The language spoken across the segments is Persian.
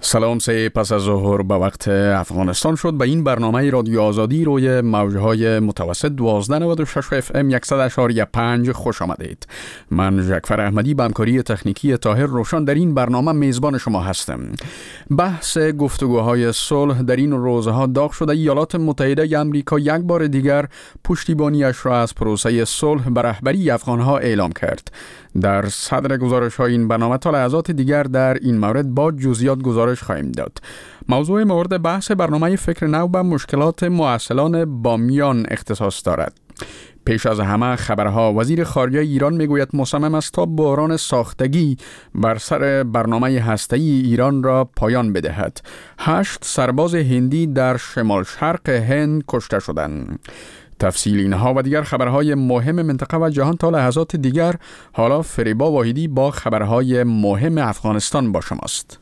سلام، سه پس از ظهر به وقت افغانستان شد. به این برنامه رادیو آزادی روی موجهای متوسط 1296 FM 100.5 خوش آمدید. من جعفر احمدی به همکاری تکنیکی طاهر روشن در این برنامه میزبان شما هستم. بحث گفتگوهای صلح در این روزها داغ شده. ایالات متحده آمریکا یک بار دیگر پشتیبانیش را از پروسه صلح به رهبری افغانها اعلام کرد. در صدر گزارش های این برنامه تا لحظات دیگر در این مورد با جزئیات گزارش خواهیم داد. موضوع مورد بحث برنامه فکر نو به مشکلات مواصلان بامیان اختصاص دارد. پیش از همه خبرها: وزیر خارجه ایران میگوید مصمم است تا بحران ساختگی بر سر برنامه هسته‌ای ایران را پایان بدهد. 8 سرباز هندی در شمال شرق هند کشته شدند. تفصیل اینها و دیگر خبرهای مهم منطقه و جهان تا لحظات دیگر. حالا فریبا واحدی با خبرهای مهم افغانستان با شماست.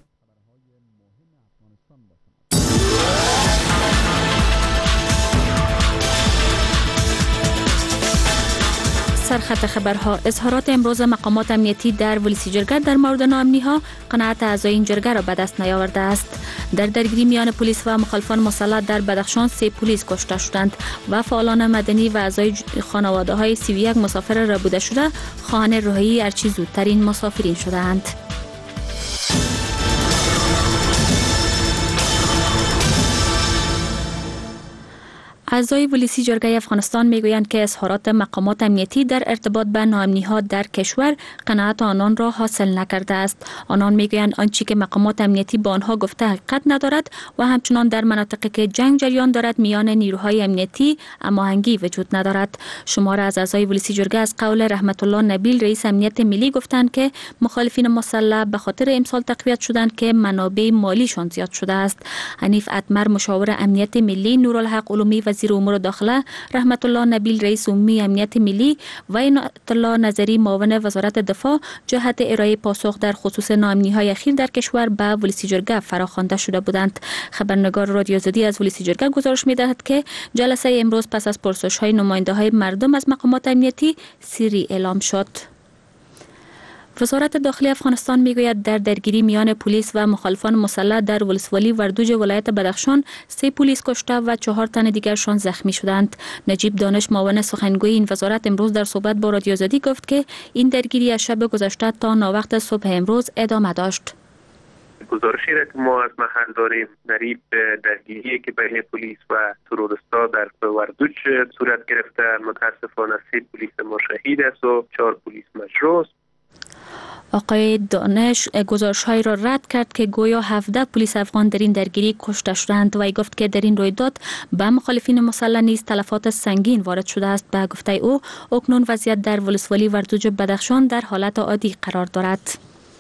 سرخط خبرها: اظهارات امروز مقامات امنیتی در ولسی جرگه در مورد ناامنی ها قناعت اعضای این جرگه را به دست نیاورده است. در درگیری میان پلیس و مخالفان مسلح در بدخشان 3 پلیس کشته شدند و فعالان مدنی و اعضای خانواده های 31 مسافر ربوده شده خواهان رهایی هرچی زودترین مسافرین شدند. اعضای ولسی جرگه افغانستان میگویند که اظهارات مقامات امنیتی در ارتباط به ناامنی‌ها در کشور قناعت آنان را حاصل نکرده است. آنان میگویند آنچه که مقامات امنیتی با آنها گفته حقیقت ندارد و همچنان در مناطقی که جنگ جریان دارد میان نیروهای امنیتی هماهنگی وجود ندارد. شمار از اعضای ولسی جرگه از قول رحمت الله نبیل رئیس امنیت ملی گفتند که مخالفین مسلح به خاطر امسال تقویت شدند که منابع مالیشان زیاد شده است. حنیف اتمر مشاور امنیت ملی، نورالحق علومی وزیر امور داخله، رحمت الله نبیل رئیس عمومی امنیت ملی و عنایت الله نظری معاون وزارت دفاع جهت ارائه پاسخ در خصوص ناامنی‌های اخیر در کشور به ولسی جرگه فراخوانده شده بودند. خبرنگار رادیو آزادی از ولسی جرگه گزارش می‌دهد که جلسه امروز پس از پرسش‌های نماینده‌های مردم از مقامات امنیتی سری اعلام شد. وزارت داخلی افغانستان میگوید در درگیری میان پلیس و مخالفان مسلح در ولسوالی وردوج ولایت بدخشان 3 پلیس کشته و 4 تن دیگرشان زخمی شدند. نجیب دانش معاون سخنگوی این وزارت امروز در صحبت با رادیو آزادی گفت که این درگیری از شب گذشته تا ناوقت صبح امروز ادامه داشت. گزارشی را که ما از محل داریم نریب درگیری که بین پلیس و تروریستا در وردوج صورت گرفته، متاسفانه 3 پلیس ما شهید است و 4 پلیس مجروح است. آقای دانش گزارش‌های را رد کرد که گویا 17 پلیس افغان در این درگیری کشته شدند و گفت که در این رویداد به مخالفین مسلح نیز تلفات سنگین وارد شده است. به گفته او اکنون وضعیت در ولسوالی وردوج بدخشان در حالت عادی قرار دارد.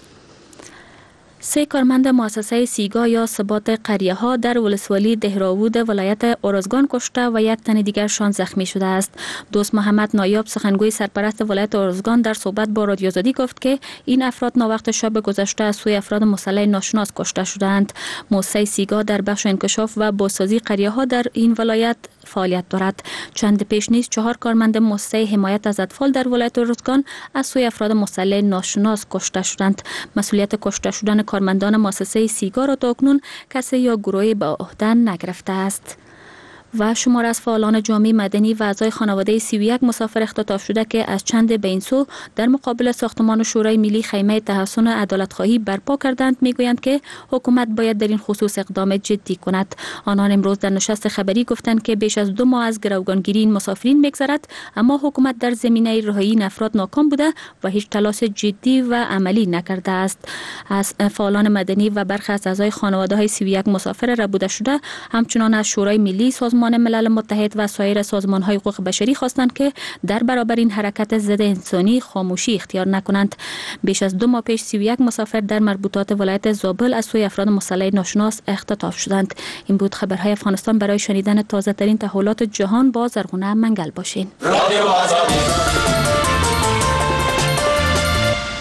3 کارمند مؤسسه سیگا یا ثبات قریه ها در ولسوالی دهراود ولایت ارزگان کشته و 1 تن دیگرشان زخمی شده است. دوست محمد نایاب سخنگوی سرپرست ولایت ارزگان در صحبت با رادیو آزادی گفت که این افراد ناوقت شب گذشته از سوی افراد مسلح ناشناس کشته شدند. مؤسسه سیگا در بخش انکشاف و بازسازی قریه ها در این ولایت فعالیت دارد. چند پیش نیز 4 کارمند مؤسسه حمایت از اطفال در ولایت ارزگان از سوی افراد مسلح ناشناس کشته شدند. مسئولیت کشته شدن کارمندان مؤسسه سیگا را تاکنون کسی یا گروهی به عهده نگرفته است. و شمار از فعالان جامعه مدنی و اعضای خانواده 31 مسافر اختطاف شده که از چند به این سو در مقابل ساختمان شورای ملی خیمه تحسن عدالت خواهی برپا کردند میگویند که حکومت باید در این خصوص اقدام جدی کند. آنان امروز در نشست خبری گفتند که بیش از 2 ماه از گروگانگیری این مسافرین میگذرد، اما حکومت در زمینه رهایی این افراد ناکام بوده و هیچ تلاش جدی و عملی نکرده است. از فعالان مدنی و برخی از اعضای خانواده‌های 31 مسافر ربوده شده همچنان از شورای ملی، سازمان ملل متحد و سایر سازمان‌های حقوق بشری خواستند که در برابر این حرکت ضد انسانی خاموشی اختیار نکنند. بیش از 2 ماه پیش 31 مسافر در مربوطات ولایت زابل از سوی افراد مسلح ناشناس اختطاف شدند. این بود خبرهای افغانستان. برای شنیدن تازه‌ترین تحولات جهان با زرغونه منگل باشین.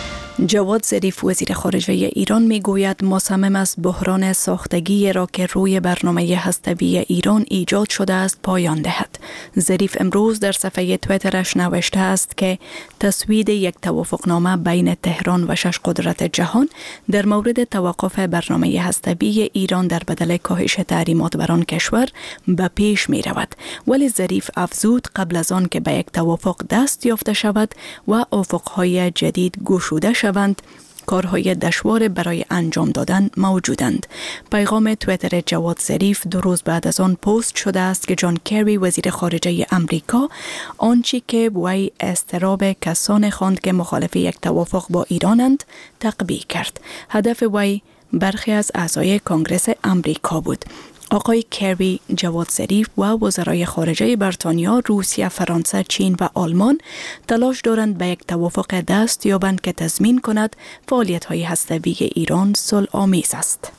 جواد ظریف وزیر خارجه ایران میگوید مصمم است بحران ساختگی را که روی برنامه هسته‌ای ایران ایجاد شده است پایان دهد. ظریف امروز در صفحه توییترش نوشته است که تصویب یک توافقنامه بین تهران و 6 قدرت جهان در مورد توقف برنامه هسته‌ای ایران در بدل کاهش تحریمات بر آن کشور به پیش می رود. ولی ظریف افزود قبل از آن که به یک توافق دست یافته شود و افقهای جدید گشوده شوند، کارهای دشوار برای انجام دادن موجودند. پیغام توییتر جواد ظریف 2 روز بعد از آن پست شده است که جان کری وزیر خارجه امریکا آنچه که وی اضطراب کسان خواند که مخالف یک توافق با ایرانند تقبیح کرد. هدف وی برخی از اعضای کنگره امریکا بود. آقای کری، جواد ظریف و وزرای خارجه بریتانیا، روسیه، فرانسه، چین و آلمان تلاش دارند به یک توافق دست یابند که تضمین کند فعالیت‌های هسته‌ای ایران صلح‌آمیز است.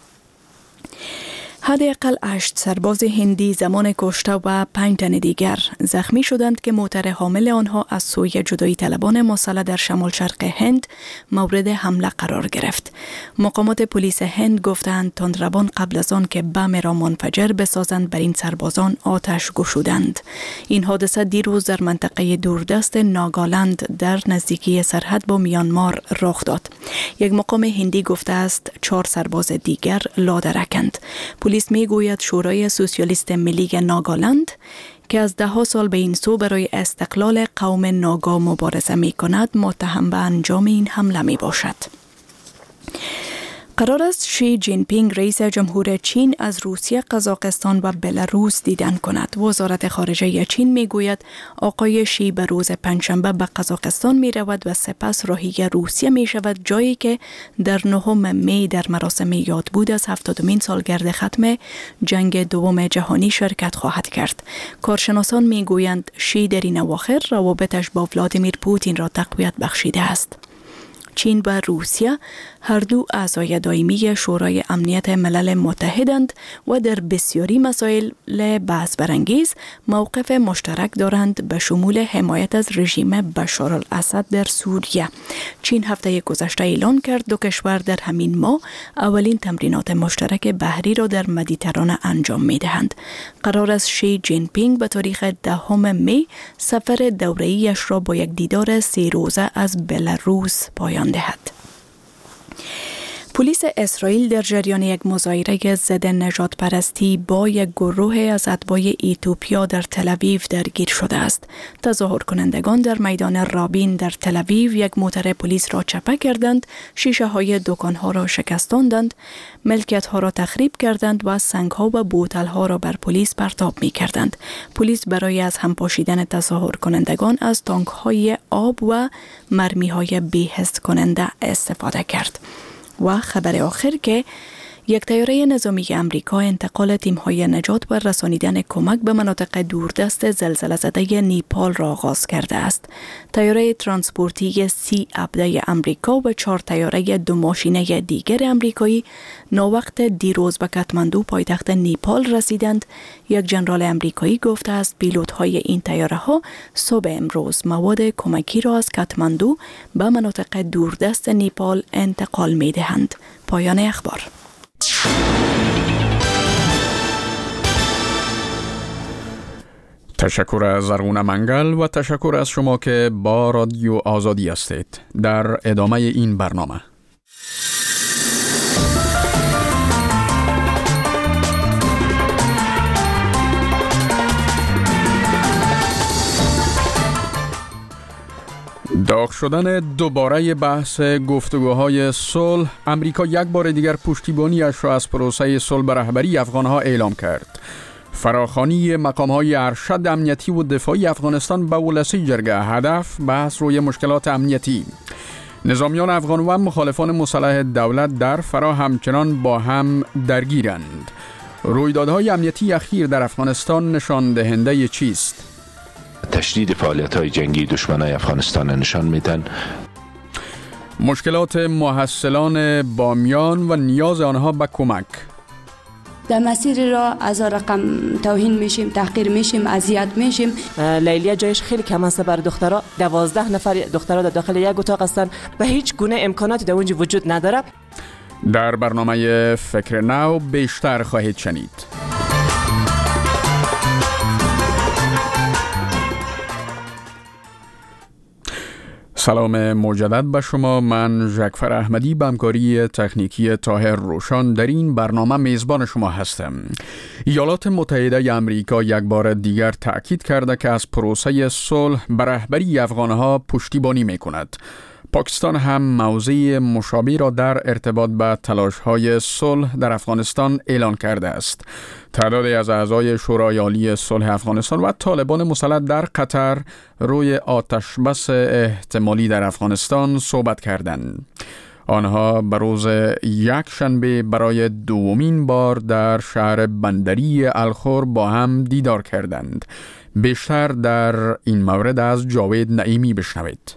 حداقل 8 سرباز هندی زمان کشته و 5 تن دیگر زخمی شدند که موتر حامل آنها از سوی جدایی طلبان مسلح در شمال شرق هند مورد حمله قرار گرفت. مقامات پلیس هند گفتند تندروان قبل از آن که بم را منفجر بسازند بر این سربازان آتش گشودند. این حادثه دیروز در منطقه دوردست ناگالند در نزدیکی سرحد با میانمار رخ داد. یک مقام هندی گفته است 4 سرباز دیگر لادرکند. پلیس میگوید شورای سوسیالیست ملی ناگالند که از 10 سال به این سو برای استقلال قوم ناگا مبارزه می کند متهم به انجام این حمله می باشد. قرار است شی جین پینگ رئیس جمهور چین از روسیه، قزاقستان و بلاروس دیدن کند. وزارت خارجه چین می گوید آقای شی به روز پنجشنبه به قزاقستان می رود و سپس راهی روسیه می شود، جایی که در 9 می در مراسم یادبود از 70مین سالگرد ختم جنگ دوم جهانی شرکت خواهد کرد. کارشناسان می گویند شی در این اواخر روابطش با ولادیمیر پوتین را تقویت بخشیده است. چین و روسیه هر دو اعضای دائمی شورای امنیت ملل متحدند و در بسیاری مسائل بحث برانگیز موقف مشترک دارند، به شمول حمایت از رژیم بشارالاسد در سوریه. چین هفته گذشته اعلان کرد 2 کشور در همین ماه اولین تمرینات مشترک بحری را در مدیترانه انجام می دهند. قرار است شی جین پینگ به تاریخ 10 می سفر دوره‌ایش را با یک دیدار 3 روزه از بلاروس پایان دهد. پلیس اسرائیل در جریان یک مظاهره ضد نژاد پرستی با یک گروه از اتباع ایتوپیا در تل‌آویو درگیر شده است. تظاهر کنندگان در میدان رابین در تل‌آویو یک موتر پلیس را چپه کردند، شیشه های دکانها را شکستاندند، ملکیت ها را تخریب کردند و سنگ ها و بوتل ها را بر پلیس پرتاب می کردند. پلیس برای از هم پاشیدن تظاهر کنندگان از تانک های آب و مرمی های بی‌حس کننده استفاده کرد. و خبر آخر که یک طیاره نظامی امریکا انتقال تیم‌های نجات و رسانیدن کمک به مناطق دوردست زلزله زده نیپال را آغاز کرده است. طیاره ترانسپورتی C-17 امریکا و 4 طیاره 2 ماشینه دیگر امریکایی ناوقت دیروز به کاتماندو پایتخت نیپال رسیدند. یک ژنرال امریکایی گفته است پیلوت‌های این طیاره‌ها صبح امروز مواد کمکی را از کاتماندو به مناطق دوردست نیپال انتقال می‌دهند. پایان اخبار. تشکر از زرغون منگل و تشکر از شما که با رادیو آزادی هستید. در ادامه این برنامه داغ شدن دوباره بحث گفتگوهای صلح، امریکا یک بار دیگر پشتیبانیش را از پروسه صلح به رهبری افغانها اعلام کرد. فراخوانی مقام‌های ارشد امنیتی و دفاعی افغانستان به ولسی جرگه، هدف بحث روی مشکلات امنیتی. نظامیان افغان و مخالفان مسلح دولت در فرا همچنان با هم درگیرند. رویدادهای امنیتی اخیر در افغانستان نشان دهنده چیست؟ تشدید فعالیت‌های جنگی دشمنان افغانستان نشان میدن. مشکلات محصلان بامیان و نیاز آنها به کمک. در مسیر را از رقم توهین میشیم، تحقیر میشیم، اذیت میشیم. لیلیه جایش خیلی کم است برای دخترها. 12 نفر دخترها در داخل یک اتاق هستند و هیچ گونه امکاناتی در اونجا وجود نداره. در برنامه فکر نو بیشتر خواهید شنید. سلام مجدد به شما. من ژکفر احمدی به همکاری تکنیکی طاهر روشان در این برنامه میزبان شما هستم. ایالات متحده آمریکا یک بار دیگر تأکید کرده که از پروسه صلح به رهبری افغانها پشتیبانی میکند. پاکستان هم موضع مشابه را در ارتباط به تلاش‌های صلح در افغانستان اعلان کرده است. تعدادی از اعضای شورای عالی صلح افغانستان و طالبان مسلح در قطر روی آتش بس احتمالی در افغانستان صحبت کردند. آنها به روز یک شنبه برای دومین بار در شهر بندری الخور با هم دیدار کردند. بیشتر در این مورد از جاوید نعیمی بشنوید.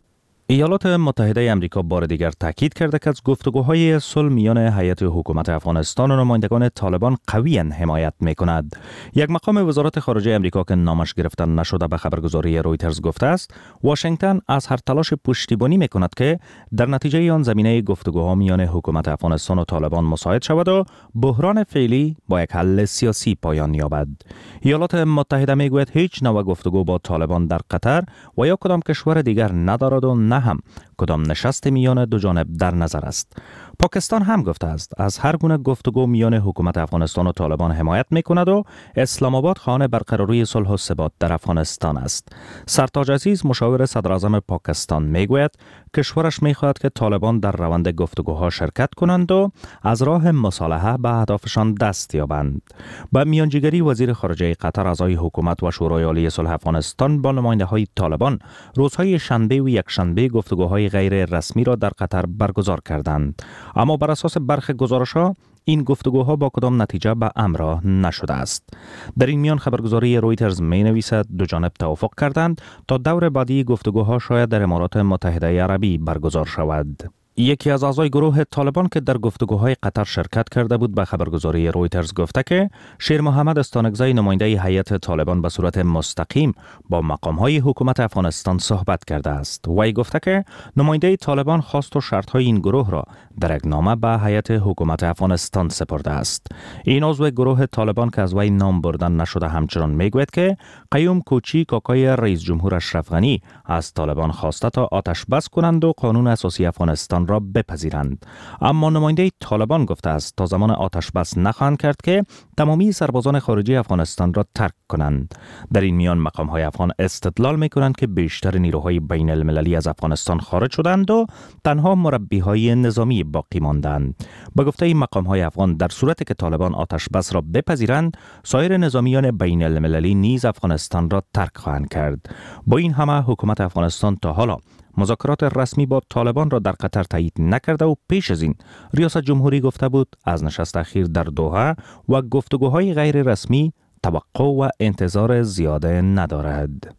ایالات متحده آمریکا بار دیگر تاکید کرده که از گفتگوهای صلح میان هیئت حکومت افغانستان و نمایندگان طالبان قویاً حمایت می‌کند. یک مقام وزارت خارجه آمریکا که نامش گرفته نشده به خبرگزاری رویترز گفته است واشنگتن از هر تلاش پشتیبانی می‌کند که در نتیجه آن زمینه گفتگوها میان حکومت افغانستان و طالبان مساعد شود و بحران فعلی با یک حل سیاسی پایان یابد. ایالات متحده میگوید هیچ نوع گفتگو با طالبان در قطر و یا کدام کشور دیگر ندارد و نه هم کدام نشست میان دو جانب در نظر است. پاکستان هم گفته است از هر گونه گفتگو میان حکومت افغانستان و طالبان حمایت میکند و اسلام آباد خواهان برقراری صلح و ثبات در افغانستان است. سرتاج عزیز مشاور صدر اعظم پاکستان میگوید کشورش میخواهد که طالبان در روند گفتگوها شرکت کنند و از راه مصالحه به اهدافشان دست یابند. با میانجیگری وزیر خارجه قطر اعضای حکومت و شورای عالی صلح افغانستان با نماینده‌های طالبان روزهای شنبه و یکشنبه گفتگوهای غیر رسمی را در قطر برگزار کردند. اما بر اساس برخی گزارش‌ها این گفتگوها با کدام نتیجه به امر نشده است. در این میان خبرگزاری رویترز می‌نویسد دو جانب توافق کردند تا دور بعدی گفتگوها شاید در امارات متحده عربی برگزار شود. یکی از اعضای گروه طالبان که در گفتگوهای قطر شرکت کرده بود به خبرگزاری رویترز گفته که شیر محمد استانکزی نماینده هیئت طالبان به صورت مستقیم با مقام‌های حکومت افغانستان صحبت کرده است. وی گفته که نماینده طالبان خواست و شرط‌های این گروه را در یک نامه به هیئت حکومت افغانستان سپرده است. این عضو گروه طالبان که از وی نام بردن نشده همچنان میگوید که قیوم کوچی کاکای رئیس جمهور اشرف غنی از طالبان خواسته تا آتش بس کنند و قانون اساسی افغانستان را بپذیرند. اما نماینده طالبان گفته است تا زمان آتش بس نخواهند کرد که تمامی سربازان خارجی افغانستان را ترک کنند. در این میان مقام‌های افغان استدلال می‌کنند که بیشتر نیروهای بین المللی از افغانستان خارج شدند و تنها مربی‌های نظامی باقی ماندند. با گفته مقام‌های افغان در صورتی که طالبان آتش بس را بپذیرند سایر نظامیان بین المللی نیز افغانستان را ترک خواهند کرد. با این همه حکومت افغانستان تا حالا مذاکرات رسمی با طالبان را در قطر تایید نکرده و پیش از این ریاست جمهوری گفته بود از نشست اخیر در دوحه و گفتگوهای غیر رسمی توقع و انتظار زیاده ندارد.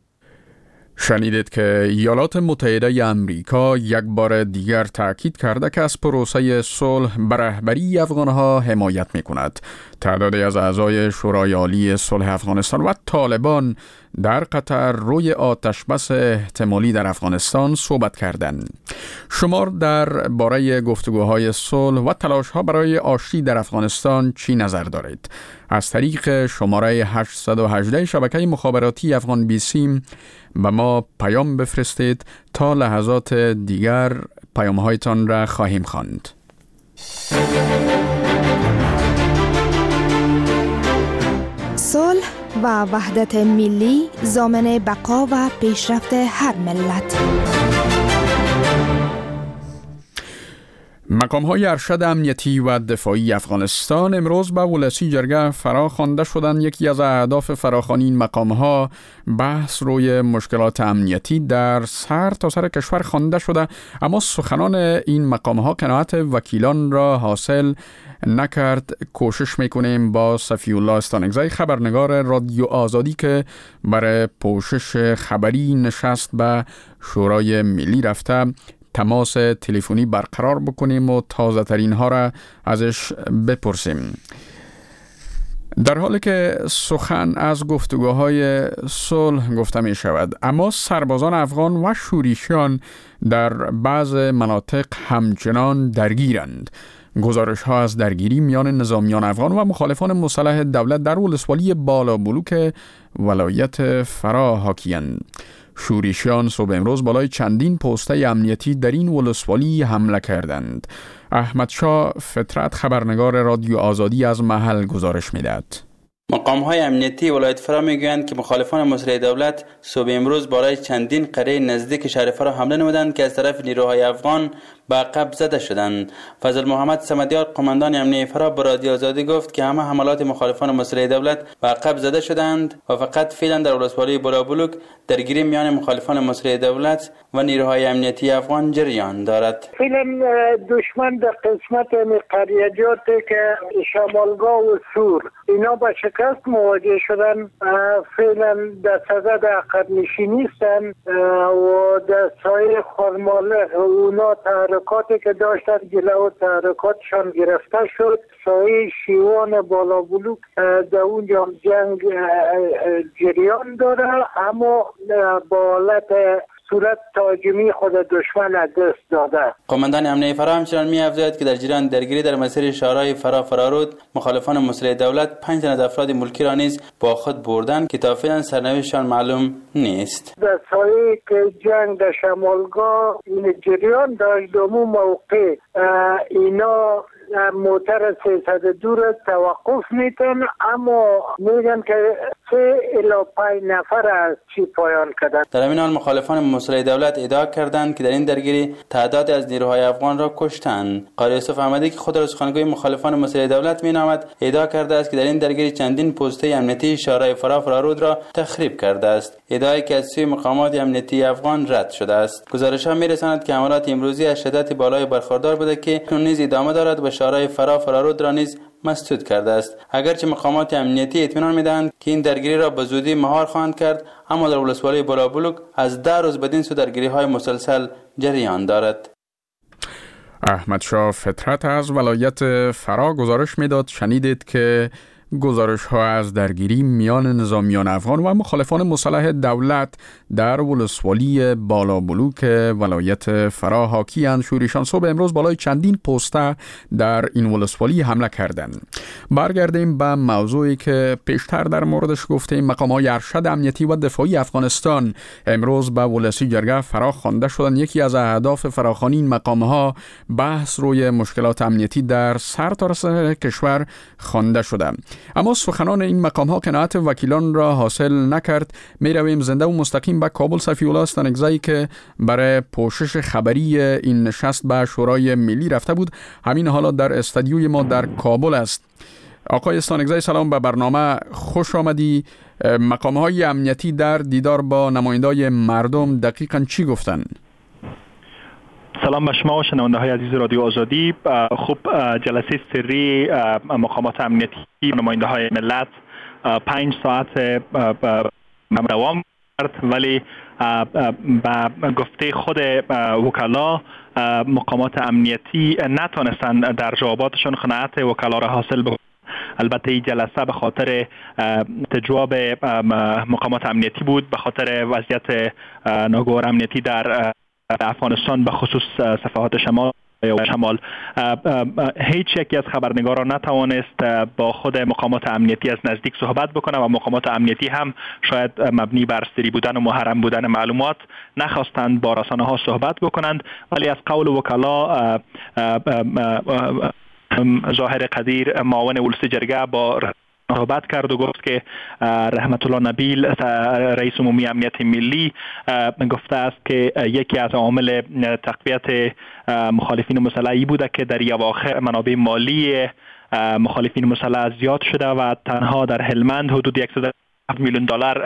شنیدید که ایالات متحده آمریکا یک بار دیگر تأکید کرده که از پروسه صلح به رهبری افغانها حمایت می‌کند. تعدادی از اعضای شورای عالی صلح افغانستان و طالبان در قطر روی آتش بس احتمالی در افغانستان صحبت کردند. شما در باره گفتگوهای صلح و تلاش‌ها برای آشتی در افغانستان چی نظر دارید؟ از طریق شماره 818 شبکه مخابراتی افغان بیسی به ما پیام بفرستید تا لحظات دیگر پیام‌هایتان را خواهیم خواند. صلح و وحدت ملی ضامن بقا و پیشرفت هر ملت. مقام‌های ارشد امنیتی و دفاعی افغانستان امروز به ولسی جرگه فراخوانده شدند. یکی از اهداف فراخوانی این مقام‌ها بحث روی مشکلات امنیتی در سر تا سر کشور خوانده شده، اما سخنان این مقام‌ها قناعت وکیلان را حاصل نکرد. کوشش میکنیم با صفی الله استانکزی خبرنگار رادیو آزادی که برای پوشش خبری نشست به شورای ملی رفته تماس تلفنی برقرار بکنیم و تازه ترین ها را ازش بپرسیم. در حالی که سخن از گفتگوهای صلح گفته می شود، اما سربازان افغان و شوریشیان در بعض مناطق همچنان درگیرند. گزارش ها از درگیری میان نظامیان افغان و مخالفان مسلح دولت در ولسوالی بالابلوک ولایت فرا حاکی‌اند. شوریشیان صبح امروز بالای چندین پسته امنیتی در این ولسوالی حمله کردند. احمد شاه فطرت خبرنگار رادیو آزادی از محل گزارش میدهد. مقام‌های امنیتی ولایت فرا میگویند که مخالفان مسلح دولت صبح امروز بالای چندین قریه نزدیک شهر فرا حمله نمودند که از طرف نیروهای افغان به عقب زده شدند. فضل محمد صمدیار قماندان امنیتی فرا به رادیو آزادی گفت که همه حملات مخالفان مسلح دولت به عقب زده شدند و فقط فعلا در ولسوالی بالابلوک درگیری میان مخالفان مسلح دولت و نیروهای امنیتی افغان جریان دارد. فعلا دشمن در قسمت قریجات که شمالگاه و سور اینا با شکست مواجه شدن، فعلا در صدد عقب نشینی هستند و در سایه خرماله اونا تحرکاتی که داشتن جلو تحرکاتشان گرفته شد. سایه شیوان بالابلوک در اونجا جنگ جریان داره، اما با حالت صورت تهاجمی خود دشمن از دست داده. قماندان امنیتی فرا همچنان می‌افزاید که در جریان درگیری در مسیر شهرهای فرارود مخالفان مسلح دولت 5 تن از افراد ملکی را نیز با خود بردند که تا فعلا سرنوشتشان معلوم نیست. در سایه که جنگ در شمالگاه این جریان داشت، دومو موقع اینا موتر 302 را توقف میتن، اما میگن که 3 الی 5 نفر از چی پایان کردن. در همین حال مخالفان مسلح دولت ادعا کردند که در این درگیری تعداد از نیروهای افغان را کشتند. قاری یوسف احمدی که خود را سخنگوی مخالفان مسلح دولت مینامد ادعا کرده است که در این درگیری چندین پسته امنیتی شهرهای فرارود را تخریب کرده است، ادعایی که از سوی مقامات امنیتی افغان رد شده است. گزارش‌ها می‌رساند که حملات امروزی از شدت بالای برخوردار بوده که نیز ادامه دارد و شهرهای فرارود را نیز مسدود کرده است. اگرچه مقامات امنیتی اطمینان می‌دهند که این درگیری را به زودی مهار خواهند کرد، اما در ولسوالی بالابلوک از 10 روز بدین سو درگیری‌های مسلسل جریان دارد. احمد شاه فطرت از ولایت فرا گزارش میداد. شنیدید که گزارش ها از درگیری میان نظامیان افغان و مخالفان مسلح دولت در ولسوالی بالابلوک ولایت فرا حاکی‌اند. شوریشان صبح امروز بالای چندین پسته در این ولسوالی حمله کردند. برگردیم به موضوعی که پیشتر در موردش گفتیم. مقام‌های ارشد امنیتی و دفاعی افغانستان امروز به ولسی جرگه فرا خوانده شدند. یکی از اهداف فراخوانی این مقام‌ها بحث روی مشکلات امنیتی در سرتاسر کشور خوانده شده. اما سخنان این مقام‌ها قناعت وکیلان را حاصل نکرد. می رویم زنده و مستقیم به کابل. صفی‌الله استانکزی که برای پوشش خبری این نشست به شورای ملی رفته بود همین حالا در استودیوی ما در کابل است. آقای استانکزی سلام به برنامه، خوش آمدی. مقام‌های امنیتی در دیدار با نمایندای مردم دقیقاً چی گفتن؟ سلام به شما و شنونده های عزیز رادیو آزادی. خب جلسه سری مقامات امنیتی نماینده های ملت 5 ساعت دوام کرد، ولی به گفته خود وکلا مقامات امنیتی نتونستن در جواباتشون قناعت وکلا را حاصل بکنند. البته این جلسه به خاطر جواب مقامات امنیتی بود، به خاطر وضعیت ناگوار امنیتی در افغانستان به خصوص صفحات شمال. هیچ یکی از خبرنگاران نتوانست با خود مقامات امنیتی از نزدیک صحبت بکنه و مقامات امنیتی هم شاید مبنی بر سری بودن و محرم بودن معلومات نخواستند با رسانه ها صحبت بکنند. ولی از قول وکلا ظاهر قدیر معاون ولسی جرگه با صحبت کرد و گفت که رحمت الله نبیل رئیس عمومی امنیت ملی گفته است که یکی از عوامل تقویت مخالفین مسلحی بوده که در اواخر منابع مالی مخالفین مسلح زیاد شده و تنها در هلمند حدود $107 میلیون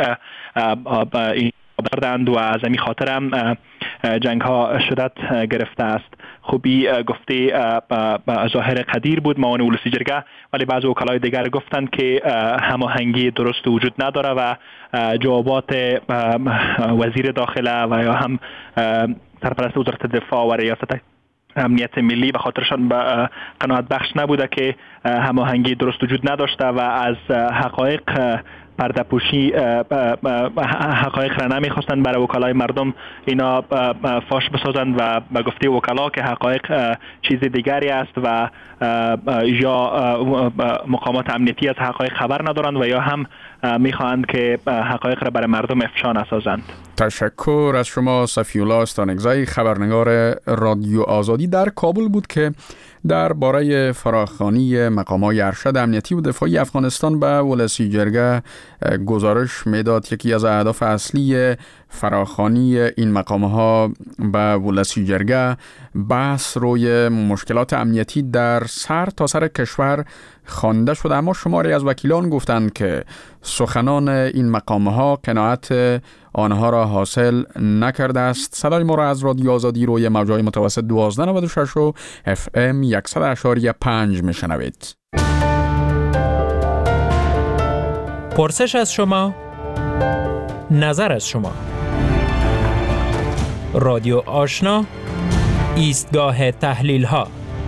بردند و از این خاطر هم جنگ ها شدت گرفته است. خوبی گفته ظاهر قدیر بود معاون ولسی جرگه، ولی بعضی وکلای دیگر گفتند که هماهنگی درست وجود نداره و جوابات وزیر داخله و یا هم سرپرست وزارت دفاع و ریاست امنیت ملی به خاطرشان قناعت بخش نبوده که هماهنگی درست وجود نداشته و از حقایق پرده‌پوشی حقایق را نمیخواستند برای وکلای مردم اینا فاش بسازند و به گفته وکلا که حقایق چیز دیگری است و یا مقامات امنیتی از حقایق خبر ندارند و یا هم میخواهند که حقایق را برای مردم افشا نسازند. تشکر از شما صفی‌الله استانکزی، خبرنگار رادیو آزادی در کابل بود که درباره فراخوانی مقامات ارشد امنیتی و دفاعی افغانستان به ولسی جرگه گزارش میداد. یکی از اهداف اصلی فراخوانی این مقام‌ها به ولسی جرگه بحث روی مشکلات امنیتی در سر تا سر کشور خوانده شده، اما شماری از وکیلان گفتند که سخنان این مقام‌ها قناعت آنها را حاصل نکرده است. صدای ما را از رادیو آزادی روی موج‌های متوسط 1296 و FM 100.5 میشنوید. پرسش از شما، نظر از شما. رادیو آشنا، ایستگاه تحلیل ها.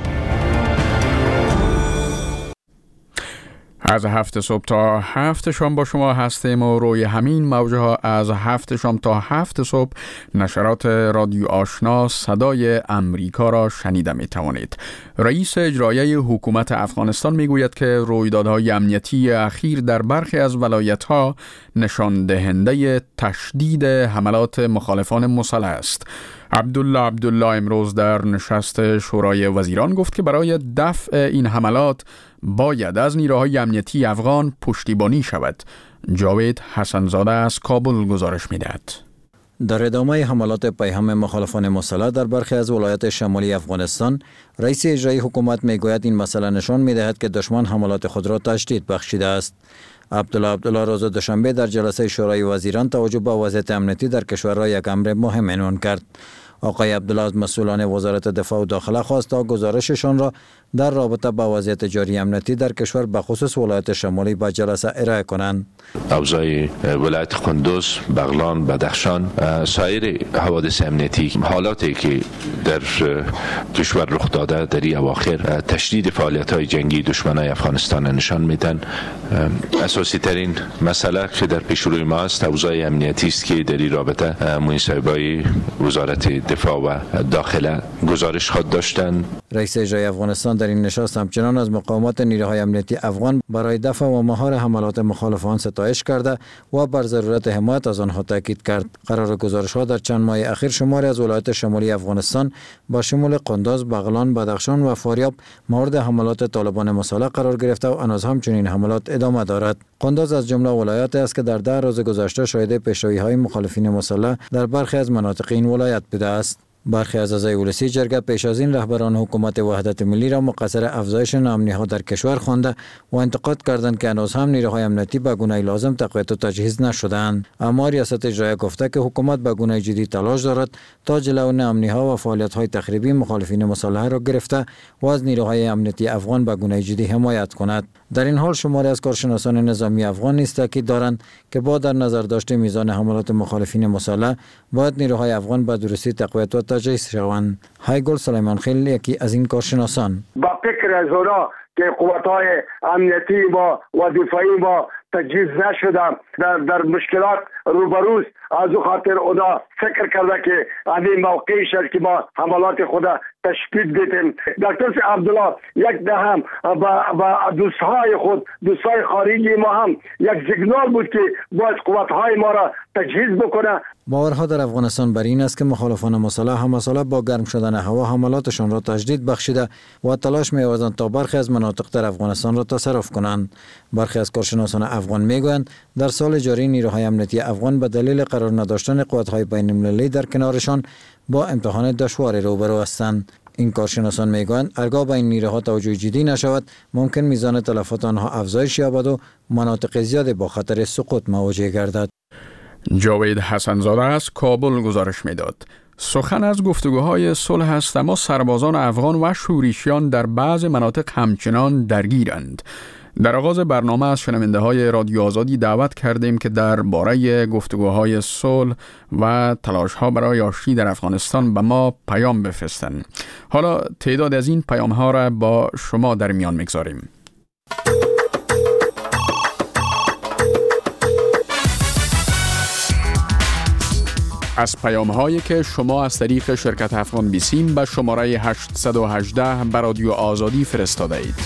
از 7 صبح تا 7 شام با شما هستیم و روی همین موجه ها از 7 شام تا 7 صبح نشرات رادیو آشنا صدای امریکا را شنیده می توانید. رئیس اجرایی حکومت افغانستان می گوید که رویدادهای امنیتی اخیر در برخی از ولایت‌ها نشان دهنده تشدید حملات مخالفان مسلح است. عبدالله امروز در نشست شورای وزیران گفت که برای دفع این حملات باید از نیروهای امنیتی افغان پشتیبانی شود. جاوید حسنزاده از کابل گزارش می‌دهد. در ادامه حملات پیهم مخالفان مسلح در برخی از ولایات شمالی افغانستان، رئیس اجرایی حکومت میگوید این مسئله نشان می‌دهد که دشمن حملات خود را تشدید بخشیده است. عبدالله روز دوشنبه در جلسه شورای وزیران توجه به وضعیت امنیتی در کشور را یک امر مهم عنوان کرد. آقای عبدالله از مسئولان وزارت دفاع و داخله خواست تا گزارششان را در رابطه با وضعیت جاری امنیتی در کشور به خصوص ولایت شمالی به جلسه ارائه کنند. اوضاع ولایت قندوز، بغلان، بدخشان، سایر حوادث امنیتی، حالاتی که در کشور رخ داده در این اواخر تشدید فعالیت‌های جنگی دشمنان افغانستان نشان میدن. اساسی ترین مسئله که در پیش روی ما است اوضاع امنیتی است که در این رابطه مصاحبه‌های وزارت دفاع و داخله گزارش خود داشتند. رئیس اجرایی افغانستان در این نشست همچنان از مقامات نیروهای امنیتی افغان برای دفع و مهار حملات مخالفان ستایش کرده و بر ضرورت حمایت از آنها تاکید کرد. قرار گزارش‌ها در چند ماه اخیر شماری از ولایات شمالی افغانستان با شمول قندوز، بغلان، بدخشان و فاریاب مورد حملات طالبان مسلح قرار گرفته و هنوز همچنین حملات ادامه دارد. قندوز از جمله ولایاتی است که در 10 روز گذشته شاهد پیشروی‌های مخالفین مسلح در برخی از مناطق این ولایت بوده است. برخی از اعضای ولسی جرگه پیش از این رهبران حکومت وحدت ملی را مقصر افزایش ناامنی‌ها در کشور خوانده و انتقاد کردند که هنوز هم نیروهای امنیتی به گونه لازم تقویت و تجهیز نشده‌اند. اما ریاست اجرایی گفته که حکومت به گونه جدی تلاش دارد تا جلو ناامنی‌ها و فعالیت‌های تخریبی مخالفین مسلح را گرفته و از نیروهای امنیتی افغان به گونه جدی حمایت کند. در این حال شماری از کارشناسان نظامی افغان نیز تاکید دارند که با در نظر داشته میزان حملات مخالفین مسلح باید نیروهای افغان به درستی تقویت و تجهیز شوند. هایگل سلیمان خیل یکی از این کارشناسان با فکر از اونا که قوت‌های امنیتی ما و دفاعی ما تجهیز نشده در مشکلات روبروست، از او خاطر اونا فکر کرده که همین موقعش است که ما حملات خود تشدید بدیم. دکتر عبدالله یک دهم با دوستای خارجی ما هم یک سیگنال بود که باید قوت‌های ما را تجهیز بکنه. باورها در افغانستان بر این است که مخالفان مسلح همساله با گرم شدن هوا حملاتشان را تجدید بخشیده و تلاش می‌ورزند تا برخی از مناطق در افغانستان را تصرف کنند. برخی از کارشناسان افغان میگویند در سال جاری نیروهای امنیتی افغان به دلیل قرار نداشتن قوت‌های بین‌المللی در کنارشان با امتحان دشواری روبرو هستند. این کارشناسان میگویند هرگاه به این نیروها توجه جدی نشود ممکن میزان تلفات آنها افزایش یابد و مناطق زیادی با خطر سقوط مواجه گردد. جاوید حسنزاده از کابل گزارش میداد. سخن از گفتگوهای صلح است، اما سربازان افغان و شورشیان در بعض مناطق همچنان درگیرند. در آغاز برنامه از شنونده های رادیو آزادی دعوت کردیم که در باره گفتگوهای صلح و تلاش ها برای آشتی در افغانستان به ما پیام بفرستند. حالا تعداد از این پیام ها را با شما در میان میگذاریم. از پیام هایی که شما از طریق شرکت افغان بیسیم به شماره 818 به رادیو آزادی فرستاده اید.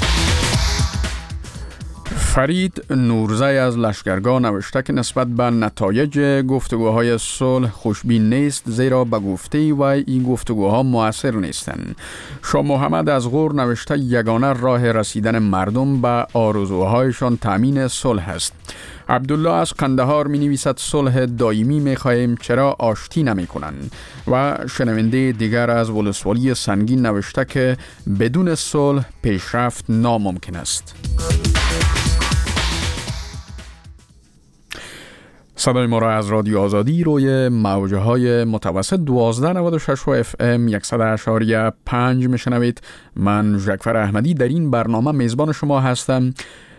فرید نورزی از لشکرگاه نوشته که نسبت به نتایج گفتگوهای صلح خوشبین نیست، زیرا به گفته و این گفتگوها مؤثر نیستند. شاه محمد از غور نوشته یگانه راه رسیدن مردم به آرزوهایشان تامین صلح است. عبدالله از قندهار می نویسد صلح دائمی می خواهیم، چرا آشتی نمی کنند؟ و شنونده دیگر از ولسوالی سنگین نوشته که بدون صلح پیشرفت ناممکن است. صدای ما را از رادیو آزادی روی موجه های متوسط 1296 FM 100.5 میشنوید. من ژکفر احمدی در این برنامه میزبان شما هستم.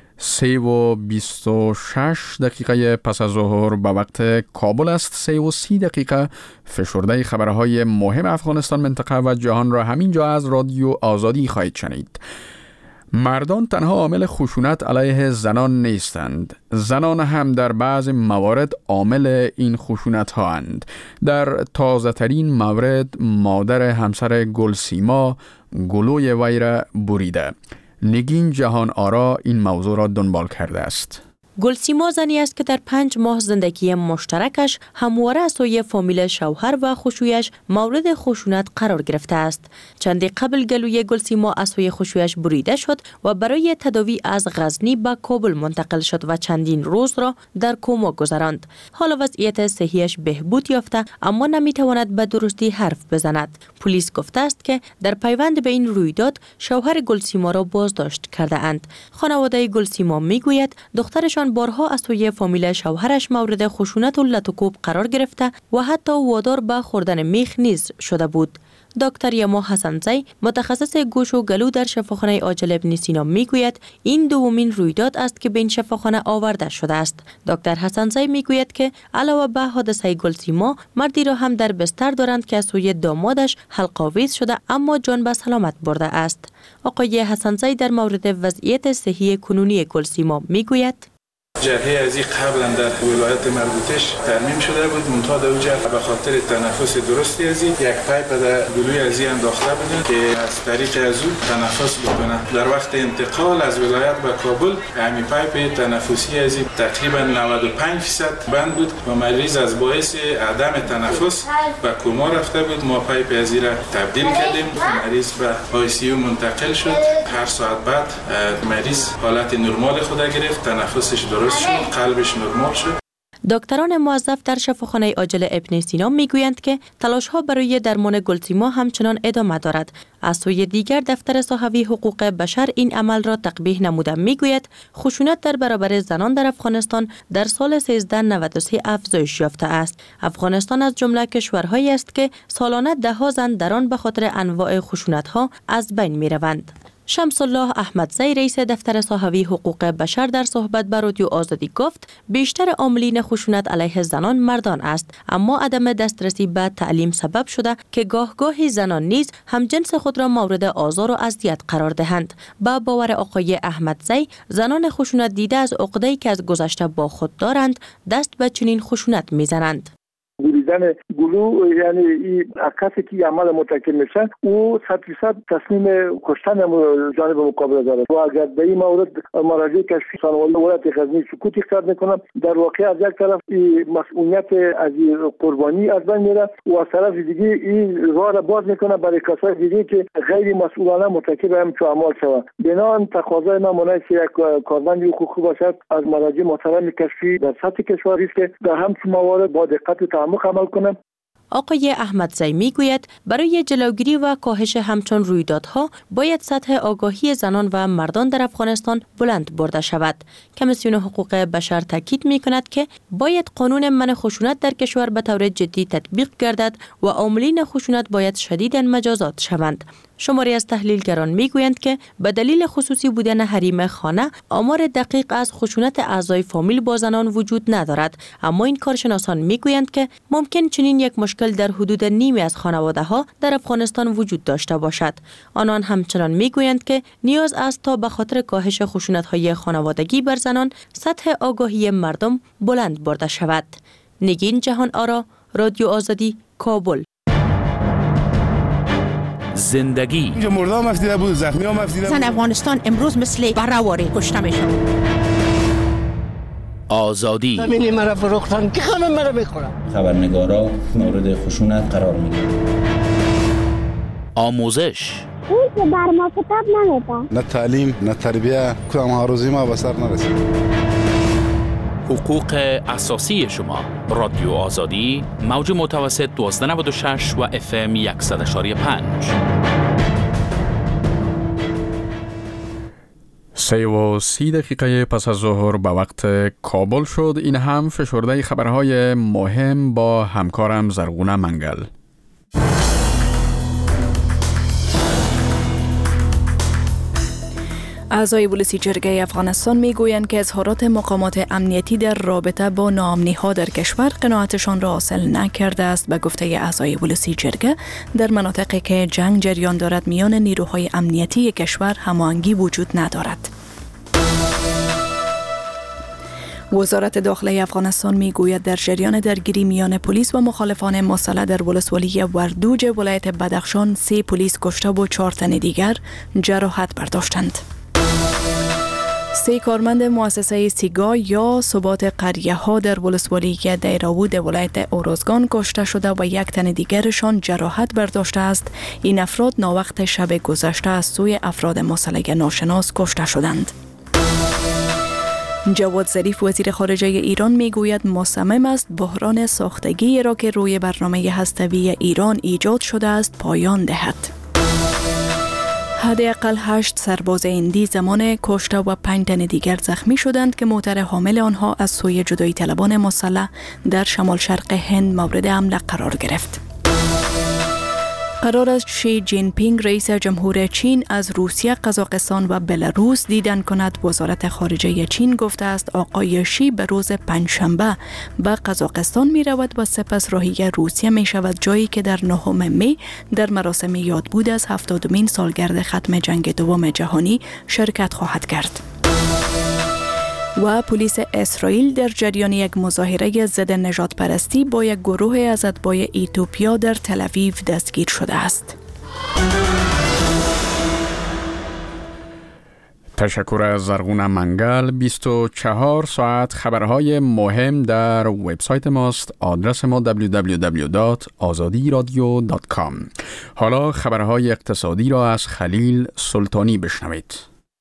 3:26 دقیقه پس از ظهر به وقت کابل است. 3:30 دقیقه فشرده خبرهای مهم افغانستان، منطقه و جهان را همینجا از رادیو آزادی خواهید شنید. مردان تنها عامل خشونت علیه زنان نیستند. زنان هم در بعض موارد عامل این خشونت ها اند. در تازه ترین مورد مادر همسر گلسیما گلوی وی را بریده. نگین جهان آرا این موضوع را دنبال کرده است. گلسیما زنی است که در 5 ماه زندگی مشترکش همواره از سوی فامیل شوهر و خشویش مورد خشونت قرار گرفته است. چندی قبل گلوی گلسیما از سوی خشویش بریده شد و برای تداوی از غزنی به کابل منتقل شد و چندین روز را در کما گذراند. حالا وضعیت صحیش بهبود یافته اما نمیتواند به درستی حرف بزند. پلیس گفته است که در پیوند به این رویداد شوهر گلسیما را بازداشت کرده اند. خانواده گلسیما میگوید دخترشان بارها از سوی فامیل شوهرش مورد خشونت و لطوکوب قرار گرفته و حتی وادار به خوردن میخ نیز شده بود. دکتر یما حسنزی متخصص گوش و گلو در شفاخانه عاجل ابن سینا میگوید این دومین رویداد است که به این شفاخانه آورده شده است. دکتر حسنزی میگوید که علاوه به حادثه گلسیما مردی را هم در بستر دارند که از سوی دامادش حلق‌آویز شده اما جان به سلامت برده است. آقای حسنزی در مورد وضعیت صحی کنونی گلسیما میگوید جرحه ازی قبلا در ولایت مربوطش ترمیم شده بود، منتها در اونجا به خاطر تنفس درستی ازی یک پایپ در گلوی ازی انداخته بودن که از طریق از اون تنفس بکنه. در وقت انتقال از ولایت به کابل همین پایپ تنفسی ازی تقریبا 95% بند بود و مریض از باعث عدم تنفس به کما رفته بود. ما پایپ ازی را تبدیل کردیم، مریض به ICU منتقل شد. هر ساعت بعد مریض حالت نرمال خود گرفت، تنفسش درست شد، قلبش نرمال شد. دکتران موظف در شفاخانه عاجل ابن سینا میگویند که تلاش‌ها برای درمان گلسیما همچنان ادامه دارد. از سوی دیگر دفتر صحوی حقوق بشر این عمل را تقبیح نموده میگوید خشونت در برابر زنان در افغانستان در سال 1393 افزایش یافته است. افغانستان از جمله کشورهایی است که سالانه ده‌ها زن در آن به خاطر انواع خشونت‌ها از بین می‌روند. شمس الله احمدزی رئیس دفتر صحوی حقوق بشر در صحبت با رادیو آزادی گفت بیشتر عاملین خشونت علیه زنان مردان است، اما عدم دسترسی به تعلیم سبب شده که گاهگاهی زنان نیز همجنس خود را مورد آزار و اذیت قرار دهند. با باور آقای احمدزی زنان خشونت دیده از عقده‌ای که از گذشته با خود دارند دست به چنین خشونت میزنند. بریدن گلو یعنی این کسی که عمل مرتکب میشن او 100% تصمیم کشتن جانب مقابل داره و اگر به این مورد مراجع کشفی خانواده ولایت غزنی سکوت اختیار میکنن، در واقع از یک طرف این مسئولیت از قربانی از بین میره و از طرف دیگه این راه را باز میکنه برای کسای دیگه که غیر مسئولانه مرتکب همچون اعمال شوند. بنابراین تقاضای ما است که یک کارمند حقوقی باشد از مراجع محترم کشفی در سطح کشور است که در همچون موارد با دقت و تعمق عمل کنند. آقای احمدزی میگوید برای جلوگیری و کاهش همچون رویدادها باید سطح آگاهی زنان و مردان در افغانستان بلند برده شود. کمیسیون حقوق بشر تاکید میکند که باید قانون منع خشونت در کشور به طور جدی تطبیق گردد و عاملین خشونت باید شدیداً مجازات شوند. شماری از تحلیلگران میگویند که به دلیل خصوصی بودن حریم خانه آمار دقیق از خشونت اعضای فامیل با زنان وجود ندارد، اما این کارشناسان میگویند که ممکن چنین یک مشکل در حدود نیمی از خانواده ها در افغانستان وجود داشته باشد. آنان همچنان میگویند که نیاز است تا به خاطر کاهش خشونت های خانوادگی بر زنان سطح آگاهی مردم بلند برده شود. نگین جهان آرا، رادیو آزادی، کابل. زندگی مردم مفتیده بود، زخمی ها مفتیده بود. زن افغانستان امروز مثل برهواری کشته میشن. آزادی زمینی مرا فروختن که همه مرا میخورن. خبرنگارا مورد خشونت قرار میگیرن. آموزش اون که بر ما کتاب نمیده. نه تعلیم نه تربیه، کدام هاروزی ما به سر نرسید. حقوق اساسی شما. رادیو آزادی، موج متوسط 1296 و FM 100.5. 3:30 دقیقه پس از ظهر به وقت کابل شد. این هم فشرده خبرهای مهم با همکارم زرغونه منگل. اعضای ولسی جرگه افغانستان میگویند که اظهارات مقامات امنیتی در رابطه با ناامنی‌ها در کشور قناعتشان را حاصل نکرده است. به گفته اعضای ولسی جرگه، در مناطقی که جنگ جریان دارد میان نیروهای امنیتی کشور هماهنگی وجود ندارد. وزارت داخلی افغانستان میگوید در جریان درگیری میان پلیس و مخالفان مسلح در ولسوالی وردوج ولایت بدخشان 3 پلیس کشته و 4 تن دیگر جراحت برداشتند. 3 کارمند مؤسسه سیگا یا ثبات قریه ها در ولسوالی دیراود ولایت اورزگان کشته شده و 1 تن دیگرشان جراحت برداشته است. این افراد ناوقت شب گذشته از سوی افراد مسلح ناشناس کشته شدند. جواد ظریف وزیر خارجه ایران میگوید مصمم است بحران ساختگی را که روی برنامه هسته‌ای ایران ایجاد شده است پایان دهد. حداقل 8 سرباز هندی زمان کشته و 5 تن دیگر زخمی شدند که موتر حامل آنها از سوی جدایی طلبان مسلح در شمال شرق هند مورد حمله قرار گرفت. قرار است شی جین پینگ رئیس جمهور چین از روسیه، قزاقستان و بلاروس دیدن کند. وزارت خارجه چین گفته است آقای شی به روز پنجشنبه به قزاقستان می رود و سپس راهی روسیه می شود، جایی که در 9 می در مراسم یادبود از 70مین سالگرد ختم جنگ دوم جهانی شرکت خواهد کرد. و پلیس اسرائیل در جریان یک مظاهره ضد نژاد پرستی با یک گروه از اتباع ایتوپیا در تل آویو دستگیر شده است. تشکر از زرغونه منگل. 24 ساعت خبرهای مهم در وبسایت ماست. آدرس ما www.azadiradio.com. حالا خبرهای اقتصادی را از خلیل سلطانی بشنوید.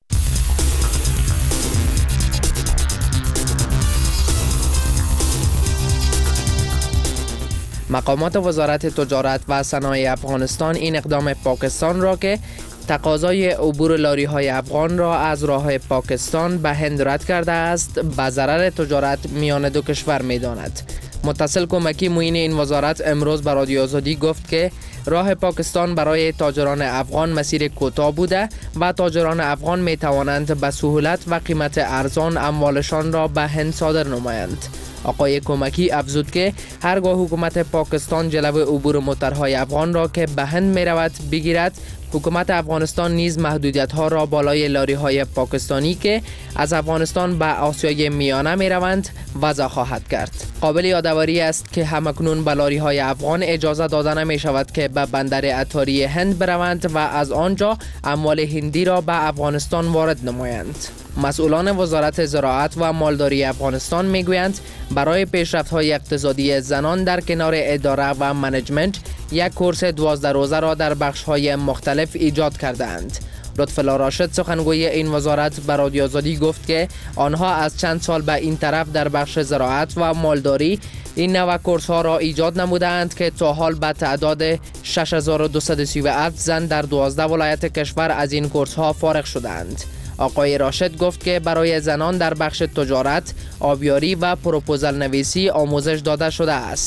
مقامات وزارت تجارت و صنایع افغانستان این اقدام پاکستان را که تقاضای عبور لاری‌های افغان را از راه پاکستان به هند رد کرده است به ضرر تجارت میان دو کشور می‌داند. متصل کمکی معین این وزارت امروز به رادیو آزادی گفت که راه پاکستان برای تاجران افغان مسیر کوتاه بوده و تاجران افغان می توانند به سهولت و قیمت ارزان اموالشان را به هند صادر نمایند. آقای کمکی افزود که هرگاه حکومت پاکستان جلو عبور موترهای افغان را که به هند می رود بگیرد، حکومت افغانستان نیز محدودیت ها را بالای لاری های پاکستانی که از افغانستان به آسیای میانه می روند وضع خواهد کرد. قابل یادآوری است که همکنون به لاری های افغان اجازه داده نمی شود که به بندر اتاری هند بروند و از آنجا اموال هندی را به افغانستان وارد نمایند. مسئولان وزارت زراعت و مالداری افغانستان میگویند برای پیشرفت‌های اقتصادی زنان در کنار اداره و منیجمنت یک کورس 12 روزه را در بخش‌های مختلف ایجاد کردند. لطف‌الله راشد سخنگوی این وزارت به رادیو آزادی گفت که آنها از چند سال به این طرف در بخش زراعت و مالداری این نوع کورس‌ها را ایجاد نمودند که تا حال به تعداد 6237 زن در 12 ولایت کشور از این کورس‌ها فارغ شدند. آقای راشد گفت که برای زنان در بخش تجارت، آبیاری و پروپوزال نویسی آموزش داده شده است.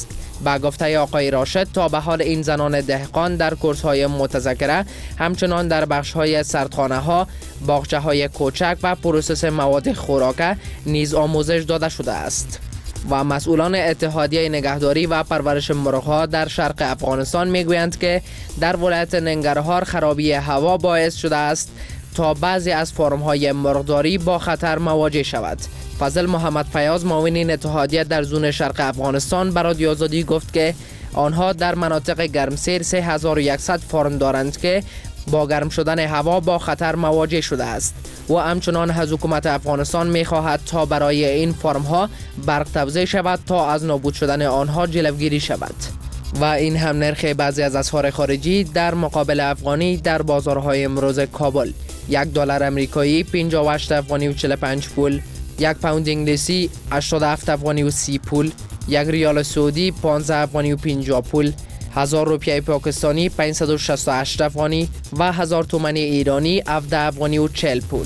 با گفته آقای راشد تا به حال این زنان دهقان در کورس‌های متذکره همچنان در بخش‌های سردخانه‌ها، باغچه‌های کوچک و پروسس مواد خوراکه نیز آموزش داده شده است. و مسئولان اتحادیه نگهداری و پرورش مرغ‌ها در شرق افغانستان میگویند که در ولایت ننگرهار خرابی هوا باعث شده است تا بعضی از فرم‌های مرغداری با خطر مواجه شود. فضل محمد فیاض معاون اتحادیه در زون شرق افغانستان به رادیو آزادی گفت که آنها در مناطق گرمسیر 3100 فرم دارند که با گرم شدن هوا با خطر مواجه شده است و همچنان از حکومت افغانستان می‌خواهد تا برای این فرم‌ها برق توزیع شود تا از نابود شدن آنها جلوگیری شود. و این هم نرخ بعضی از اسعار خارجی در مقابل افغانی در بازارهای امروز کابل: $1 امریکایی 58 افغانی و 45 پول، 1 پوند انگلیسی 87 افغانی و 30 پول، 1 ریال سعودی 15 افغانی و 50 پول، 1000 روپیه پاکستانی 568 افغانی و 1000 تومان ایرانی 17 افغانی و 40 پول.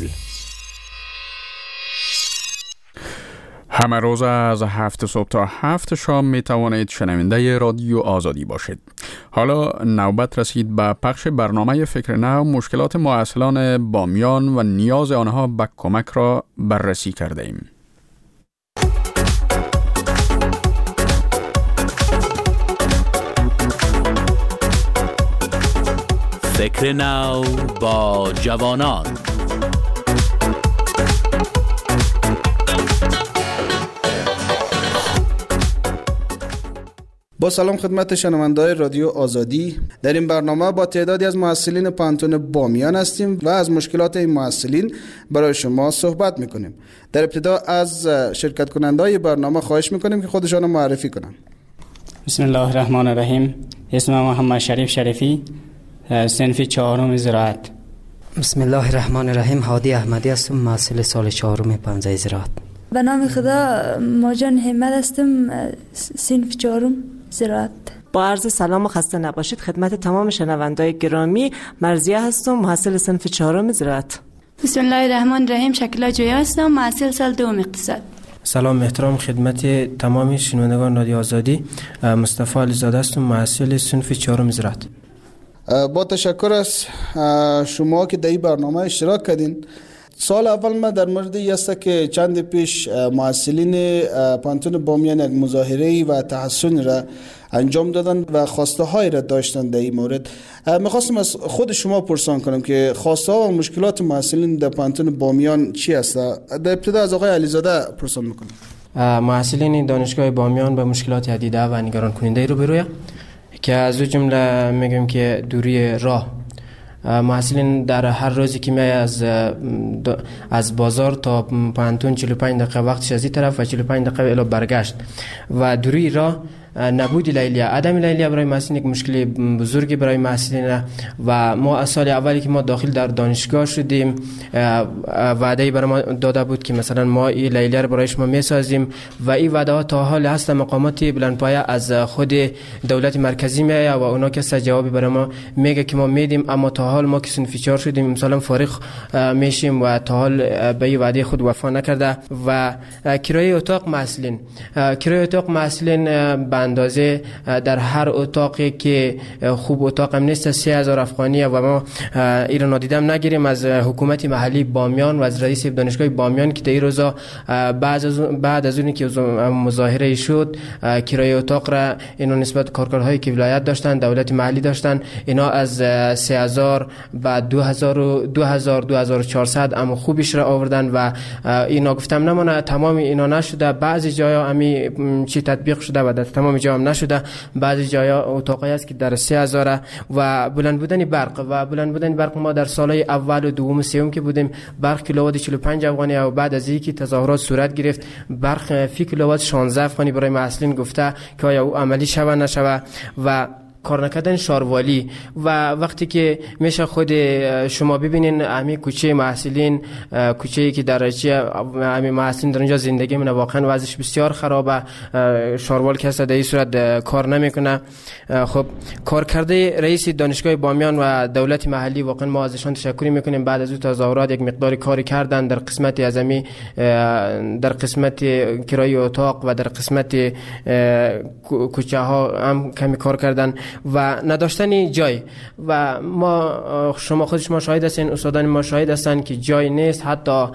همه روز از 7 صبح تا 7 شام می توانید شنونده رادیو آزادی باشید. حالا نوبت رسید به پخش برنامه فکر نو. مشکلات مواصلان بامیان و نیاز آنها به کمک را بررسی کرده ایم. فکر نو با جوانان. با سلام خدمت شنونده‌های رادیو آزادی. در این برنامه با تعدادی از محصلین پانتون بامیان هستیم و از مشکلات این محصلین برای شما صحبت میکنیم. در ابتدا از شرکت کننده‌های برنامه خواهش میکنیم که خودشان رو معرفی کنن. بسم الله الرحمن الرحیم. اسمم محمد شریف شریفی، صنف 4 زراعت. بسم الله الرحمن الرحیم. هادی احمدی هستم، محصل سال 4 پنجه زراعت. به نام خدا ماجان حمد هستم، صنف 4 زراعت. با عرض سلام و خسته نباشید خدمت تمام شنونده‌های گرامی. مرضیه هستم، محصل صنف 4 زراعت. بسم الله الرحمن الرحیم. شکلا جویا هستم، محصل سال 2 اقتصاد. سلام احترام خدمت تمام شنوندگان رادیو آزادی. مصطفی علیزاده هستم، محصل صنف 4 زراعت. با تشکر از شما که در این برنامه اشتراک کردین. سال اول ما در مورد است که چند پیش محصلین پانتون بامیان یک مظاهره و تحسن را انجام دادن و خواسته های را داشتن در این مورد. میخواستم از خود شما پرسان کنم که خواسته ها و مشکلات محصلین در پانتون بامیان چی است؟ در ابتدا از آقای علیزاده پرسان میکنم. محصلین دانشگاه بامیان به مشکلات عدیده و نگران کننده روبروی که از اون جمله میگم که دوری راه. محصلین در هر روزی که میای از بازار تا پانتون 45 دقیقه وقتش از این طرف و 45 دقیقه الی برگشت و دوری راه، نبود لیلیه، عدم لیلیه برای محصلین یک مشکل بزرگی برای محصلین و ما از سال اولی که ما داخل در دانشگاه شدیم وعده برای ما داده بود که مثلا ما این لیلیه رو برای شما میسازیم و این وعده ها تا حال هست مقامات بلندپایه از خود دولت مرکزی میایه و اونا که جوابی برای ما میگه که ما میدیم، اما تا حال ما که صنف 4 شدیم مثلا فارغ میشیم و تا حال به این وعده خود وفا نکرده. و کرایه اتاق محصلین اندازه در هر اتاقی که خوب اتاق هم نیست 3000 افغانیه و ما ایران نادیدم نگیریم از حکومت محلی بامیان و از رئیس دانشگاه بامیان که در روزا بعد از اونی که مظاهره شد کرایه اتاق را اینا نسبت کارگرهایی که ولایت داشتن دولت محلی داشتن اینا از 3000 بعد 2400 اما خوبش را آوردن و اینا گفتم نمونه تمام اینا نشده، بعضی جایا همی چی تطبیق شده و در تمام جا هم نشده، بعضی جایا اتاقی است که در 3000 و بلند بودن برق ما در سالهای اول و دوم و سوم که بودیم برق کیلووات 45 افغانی و بعد از اینکه تظاهرات صورت گرفت برق فی کیلووات 16 افغانی برای محصلین گفته که آیا او عملی شوه نشوه و کار نکردن شاروالی و وقتی که میشه خود شما ببینین همین کوچه محصلین، کوچه‌ای که درجه همین محصلین در اونجا زندگی میکنه واقعا وضعش بسیار خرابه. شاروال کسی در این صورت کار نمیکنه. خب کار کرده رئیس دانشگاه بامیان و دولت محلی واقعا ما ازشان تشکر میکنیم. بعد از اون تظاهرات یک مقدار کاری کردن در قسمت ازمی، در قسمت کرایه اتاق و در قسمت کوچه ها هم کمی کار کردن و نداشتن جای و ما شما خود شما شاهد هستین، استادان ما شاهد هستن که جای نیست. حتی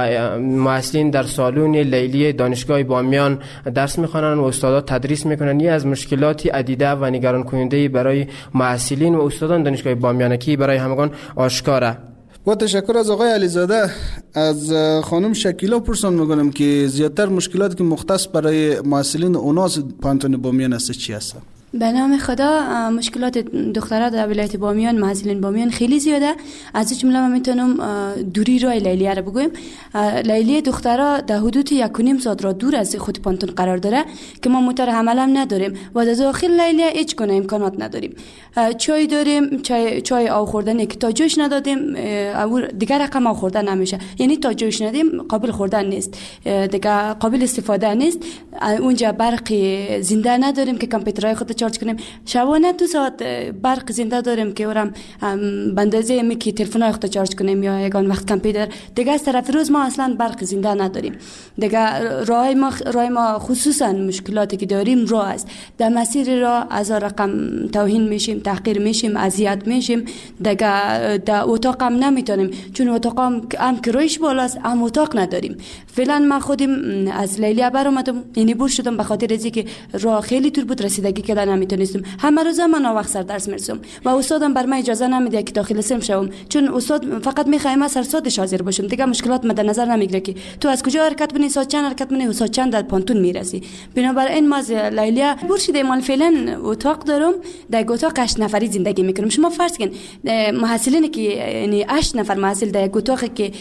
محصلین در سالن لیلی دانشگاه بامیان درس میخوانن و استادا تدریس میکنن. این از مشکلاتی عدیده و نگران کننده برای محصلین و استادان دانشگاه بامیان که برای همگان آشکاره. با تشکر از آقای علیزاده. از خانم شکیلا پرسان میکنم که زیادتر مشکلاتی که مختص برای محصلین اوناس پانتون بامیان است چی هست؟ به نام خدا مشکلات دخترها در ولایت بامیان، محصلین بامیان خیلی زیاده. از جمله من میتونم دوری راه لیلیه رو بگویم. لیلیه دخترها در حدود 1.5 ساعت را دور از خود پانتون قرار داره که ما موتور حمل هم نداریم و در داخل لیلیه هیچ گونه امکانات نداریم. چای داریم، چای آب خوردن که تا جوش ندادیم دیگر رقم آب خوردن نمیشه، یعنی تا جوش ندیم قابل خوردن نیست، دیگه قابل استفاده نیست. اونجا برق زنده نداریم که کامپیوترهای خود چارج کنیم. شبانه 2 ساعت برق زنده داریم که اورم به اندازه می که تلفن خود چارج کنیم یا یگان وقت کامپیوتر. دیگه از طرف روز ما اصلا برق زنده نداریم. دیگه راه ما خصوصا مشکلاتی که داریم راه است. در مسیر راه از رقم توهین میشیم، تحقیر میشیم، اذیت میشیم. دیگه در اتاق هم نمیتونیم چون اتاق هم کرایش بالاست، هم اتاق نداریم. فعلا من خودم از لیلیه برآمدم، یعنی بور شدم به خاطر اینکه که راه خیلی دور بود، رسیدگی کردن نمیتونستم. همه روز من وقت سر درس میرسم و استادم بر من اجازه نمیده که داخل سم شوم، چون استاد فقط میخواد من سر صادش حاضر باشم. دیگه مشکلات مد نظر نمیگیره که تو از کجا حرکت کنی، ساعت چند حرکت کنی و ساعت چند در پانتون میرسی. بنابراین ما از لیلیه بور شدیم. من فعلا اتاق دارم، در اتاق 8 نفری زندگی میکنم. شما فرض کن محصلین که یعنی 8 نفر محصل در اتاقی که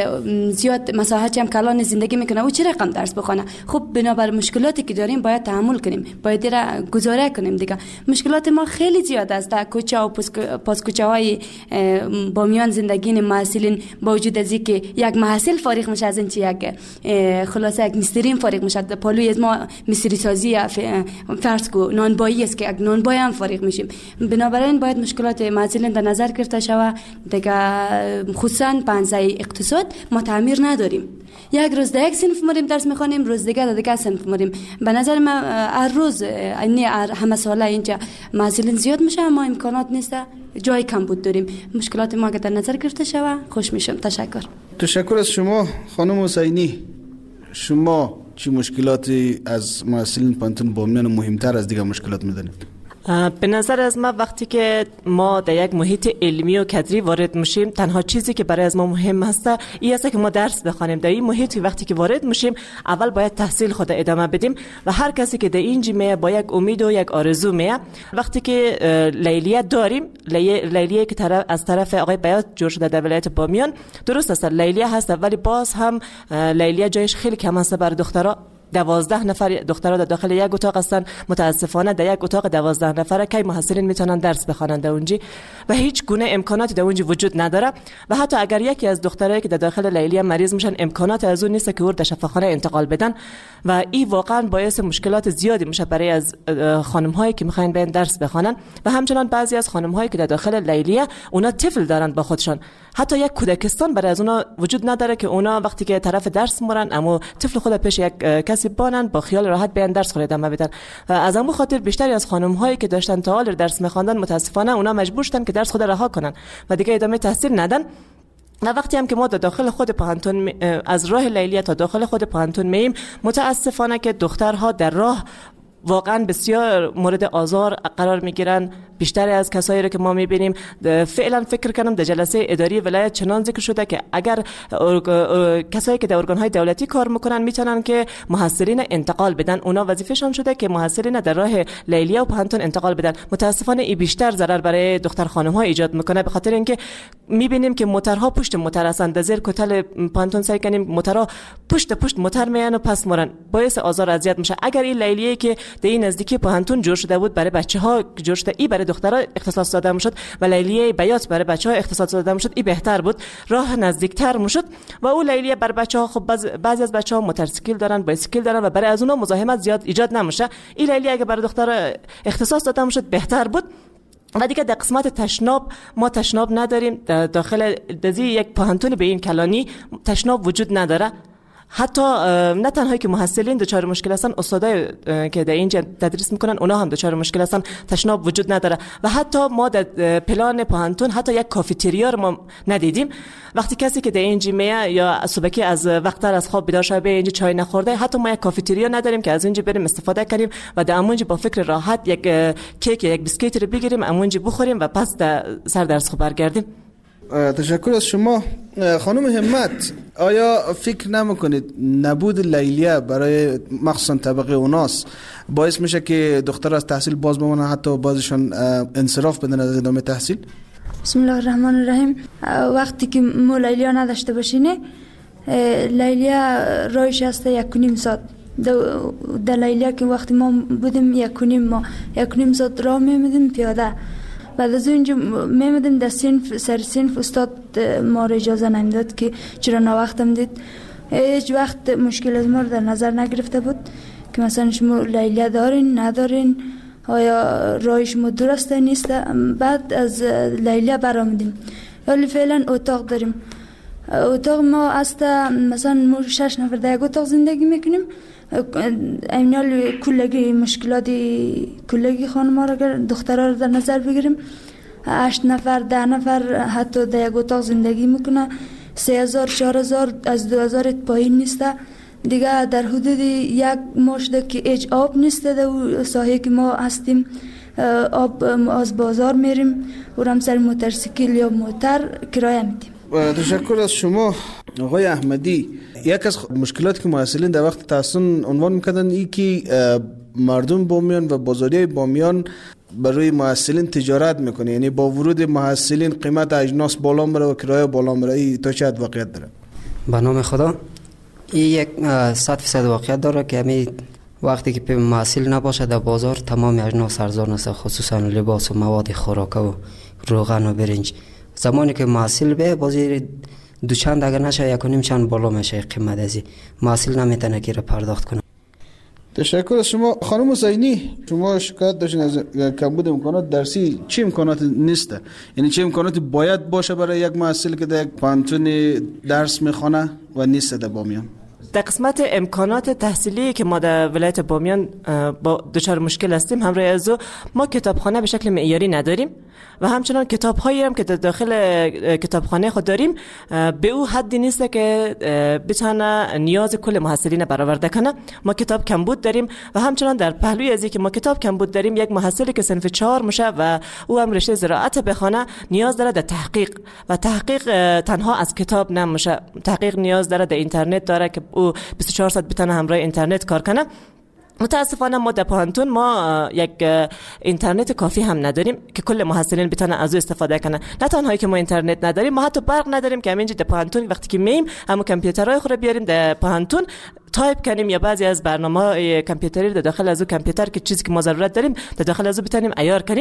زیاد مساحت هم کلان زندگی میکنه او چه رقم درس بخونه؟ خب بنابر مشکلاتی که داریم باید تحمل کنیم، باید را گزاره کنیم. دیگه مشکلات ما خیلی زیاد است. در کوچه و پاس کوچه های بامیان زندگی محصلین با وجود از اینکه یک محصل فارغ میشه از این چی یک خلاصه یک مسترین فارغ میشه، پالوی از ما مستری سازی فرض کو نانبایی است که یک نانبای هم فارغ میشیم. بنابراین باید مشکلات محصلین در نظر گرفته شود. دیگه خصوصا پنزه اقتصاد ما تعمیر نداریم. یک روز در یک صنف مریم درس میخوانیم، روز دیگه در دیگه صنف مریم. به نظر من هر روز یعنی همه ساله اینجا محصلین زیاد میشه اما امکانات نیست، جای کم بود داریم. مشکلات ما که در نظر گرفته شود خوش میشم. تشکر از شما خانم حسینی. شما چی مشکلاتی از محصلین پانتون بامیان مهمتر از دیگه مشکلات میدونید؟ به نظر از ما وقتی که ما در یک محیط علمی و کادری وارد میشیم، تنها چیزی که برای از ما مهم هست این است که ما درس بخوانیم. در این محیط وقتی که وارد میشیم اول باید تحصیل خود ادامه بدیم و هر کسی که در اینجا میه با یک امید و یک آرزو میه. وقتی که لیلیه داریم، لیلیه که از طرف آقای بیات جور شده در ولایت بامیان، درست است لیلیه هست ولی باز هم لیلیه جایش خیلی کم است برای دخترها. 12 نفر دخترها در داخل یک اتاق هستن. متاسفانه در یک اتاق 12 نفره کی محصلین میتونن درس بخوانند در اونجا و هیچ گونه امکاناتی در اونجا وجود نداره. و حتی اگر یکی از دخترایی که در داخل لیلیه مریض میشن امکانات از اون نیست که او در شفاخانه انتقال بدن و این واقعا باعث مشکلات زیادی میشه برای از خانم هایی که میخواین برن درس بخوانن. و همچنان بعضی از خانم هایی که در داخل لیلیه اونا طفل دارن با خودشان، حتی یک کودکستان برای از اونا وجود نداره که اونا وقتی که طرف درس میرن اما طفل خود پیش یک کسی بانن با خیال راحت بیان درس خود ادامه بدن. و از همون خاطر بیشتری از خانم هایی که داشتن تا حال درس میخواندن متاسفانه اونا مجبور شدن که درس خود رها کنن و دیگه ادامه تحصیل ندن. و وقتی هم که ما در داخل خود پانتون از راه لیلیه تا داخل خود پانتون مییم، متاسفانه که دخترها در راه واقعا بسیار مورد آزار قرار میگیرن. بیشتر از کسایی رو که ما میبینیم فعلا فکر کنم در جلسه اداری ولایت چنان ذکر شده که اگر کسایی که در ارگان‌های دولتی کار میکنن میتونن که محصلین انتقال بدن، اونا وظیفه‌شون شده که محصلین در راه لیلیه و پانتون انتقال بدن. متاسفانه این بیشتر ضرر برای دختر خانم‌ها ایجاد میکنه، به خاطر اینکه میبینیم که موتورها پشت موتور هستن، در زیر کتل پانتون سعی کنیم موتورها پشت موتور میان و پس مورن، باعث آزار اذیت میشه. اگر این لیلیه که در این نزدیکی پانتون جور شده بود برای بچه‌ها جور شده، ای برای دخترها اختصاص داده میشد و لیلیه بیات برای بچه‌ها اختصاص داده میشد. این بهتر بود، راه نزدیکتر میشد و اون لیلیه برای بچه‌ها خب بعضی از بچه‌ها موتورسیکل دارن، بایسیکل دارن و برای از اونها مزاحمت زیاد ایجاد نمیشه. این لیلیه اگه برای دخترها اختصاص داده میشد بهتر بود. و دیگه در قسمت تشناب ما تشناب نداریم، داخل دزی یک پانتون به این کلانی تشناب وجود نداره. حتی نه تنها که محصلین دچار مشکل هستن، استادای که در اینجا تدریس میکنن اونا هم دچار مشکل هستن، تشناب وجود نداره. و حتی ما در پلان پانتون حتی یک کافتریا رو ما ندیدیم. وقتی کسی که در اینجا میه یا صبحی از وقتتر از خواب بیدار شده به اینجا چای نخورده، حتی ما یک کافتریا نداریم که از اینجا بریم استفاده کنیم و در امونجا با فکر راحت یک کیک یک بیسکیت رو بگیریم امونجا بخوریم و پس سر درس خوب برگردیم. تشکر از شما خانم همت. آیا فکر نمیکنید نبود لیلیه برای مخصوصا طبقه اوناس باعث میشه که دختر از تحصیل باز بمونن، حتی بعضشون انصراف بدن از ادامه تحصیل؟ بسم الله الرحمن الرحیم. وقتی که ما لیلیه نداشته باشینه، لیلیه رایش هسته 1.5 ساعت. در لیلیه که وقتی ما بودیم 1.5 ساعت راه میمیدیم پیاده. بعد از اونجا میمدیم در سر صنف استاد ما را اجازه نمیداد که چرا ناوقتم دید. هیچ وقت مشکل از ما در نظر نگرفته بود که مثلا شما لیلیه دارین ندارین، آیا راه شما درسته نیسته. بعد از لیلیه برآمدیم، ولی فعلا اتاق داریم. اتاق ما است مثلا ما 6 نفر در یک اتاق زندگی میکنیم. امینال کلگی مشکلات کلگی خانم ها را دخترها را در نظر بگیریم، 8 نفر 10 نفر حتی در یک اتاق زندگی میکنه. 3000 4000 از 2000 پایین نیسته دیگه. در حدود یک ماه شده که هیچ آب نیسته در ساحه که ما هستیم. آب از بازار میریم و هم سر موتورسیکل یا موتر کرایه میدیم. تشکر از شما آقای احمدی. یک از مشکلاتی که محصلین در وقت تحصیل عنوان میکردن ای که مردم بامیان و بازاری بامیان برای محصلین تجارت میکنه، یعنی با ورود محصلین قیمت اجناس بالا میره و کرایه بالا میره. ای تا چه حد واقعیت داره؟ به نام خدا این یک 100% واقعیت داره که همین وقتی که محصل نباشه در بازار تمام اجناس ارزان است، خصوصا لباس و مواد خوراکه و روغن و برنج. زمانی که محصل به بازی دوچند اگر نشه 1.5 چند بالا میشه قیمت ازی، محصل نمیتونه که را پرداخت کنه. تشکر از شما خانم حسینی. شما شکایت داشتین از کمبود امکانات درسی. چه امکانات نیسته؟ یعنی چه امکاناتی باید باشه برای یک محصل که در یک پانتون درس میخونه و نیست در بامیان؟ در قسمت امکانات تحصیلی که ما در ولایت بامیان با دچار مشکل هستیم، همراه از ما کتابخانه به شکل معیاری نداریم و همچنان کتاب‌هایی هم که در داخل کتابخانه خود داریم به او حدی نیست که بتونه نیاز کل محصلین برآورده کنه. ما کتاب کمبود داریم و همچنان در پهلوی از اینکه ما کتاب کمبود داریم، یک محصلی که صنف 4 میشه و او هم رشته زراعت بخونه نیاز داره در تحقیق و تحقیق تنها از کتاب نمیشه. تحقیق نیاز داره در اینترنت داره که او 24 ساعت بتونه همراه اینترنت کار کنه. متاسفانه ما در پانتون ما یک اینترنت کافی هم نداریم که کل محصلین بتونن از او استفاده کنن. نه تنهایی که ما اینترنت نداریم، ما حتی برق نداریم که همینجا در پانتون وقتی که میم همون کامپیوترهای خود بیاریم در پانتون تایپ کنیم یا بعضی از برنامه‌های کامپیوتری در داخل از او کامپیوتر که چیزی که ما ضرورت داریم در داخل از او بتونیم عیار کنیم.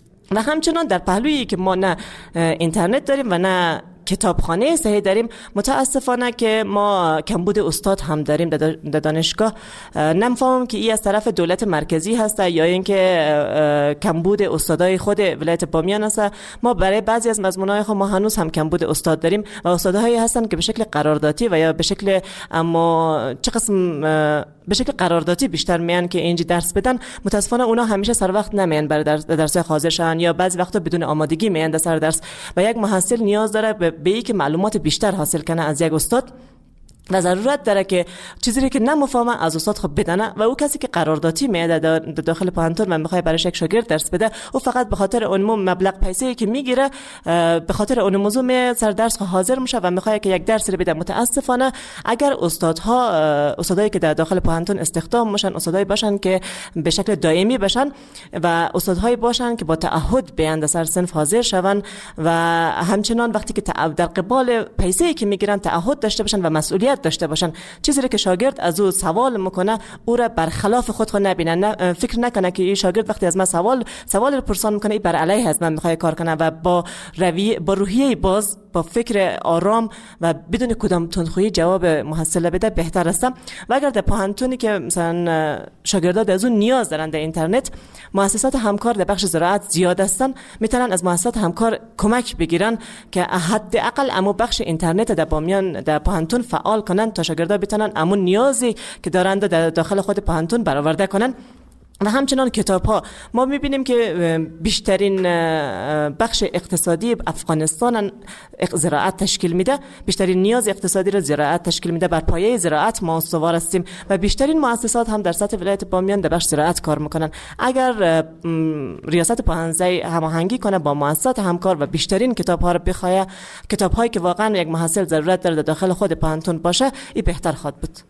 و همچنان در پهلویی که ما نه اینترنت داریم و نه کتابخانه صحیح داریم، متاسفانه که ما کمبود استاد هم داریم در دانشگاه. نمی‌فهمم که این از طرف دولت مرکزی هست یا اینکه کمبود استادای خود ولایت بامیان است. ما برای بعضی از مضمون‌های خود ما هنوز هم کمبود استاد داریم و استادهایی هستن که به شکل قراردادی و یا به شکل به شکل قراردادی بیشتر میان که اینجا درس بدن. متاسفانه اونا همیشه سر وقت نمیان برای درس حاضر شدن یا بعضی وقتا بدون آمادگی میان در سر درس و یک محصل نیاز داره به اینکه معلومات بیشتر حاصل کنه از یک استاد و ضرورت داره که چیزی که نمیفهمه از استاد خود بدونه و او کسی که قراردادی میاد در داخل پانتون و میخواد برای یک شاگرد درس بده، او فقط به خاطر اون مبلغ پیسه‌ای که میگیره به خاطر اون موضوع می سر درس حاضر میشه و میخواد که یک درس رو بده. متاسفانه اگر استادایی که در داخل پانتون استخدام میشن استادایی باشن که به شکل دائمی باشن و استادهایی باشن که با تعهد بیان در سر صنف حاضر شون و همچنان وقتی که در قبال پیسه‌ای که میگیرن تعهد داشته باشن و مسئولیت شاگرد داشته باشن. چیزی که شاگرد از او سوال میکنه او را برخلاف خود نبینن، فکر نکنه که این شاگرد وقتی از من سوال رو پرسان میکنه این بر علیه از من میخواد کار کنه و با روحیه باز، با فکر آرام و بدون کدام تندخویی جواب محصل بده بهتر است. و اگر در پوهنتونی که مثلا شاگردان از اون نیاز دارن در اینترنت، مؤسسات همکار در بخش زراعت زیاد هستن، میتونن از مؤسسات همکار کمک بگیرن که حداقل امو بخش اینترنت در بامیان در پوهنتون فعال کنن تا شاگردان بتونن امو نیازی که دارند در داخل خود پوهنتون برآورده کنن. و همچنان کتاب ها، ما میبینیم که بیشترین بخش اقتصادی افغانستان زراعت تشکیل میده، بیشترین نیاز اقتصادی را زراعت تشکیل میده، بر پایه زراعت ما استوار هستیم و بیشترین مؤسسات هم در سطح ولایت بامیان در بخش زراعت کار میکنن. اگر ریاست پاهنزه هماهنگی کنه با مؤسسات همکار و بیشترین کتاب ها را بخواه، کتاب هایی که واقعا یک محصل ضرورت داره در داخل خود پاهنتون باشه، این بهتر خواهد بود.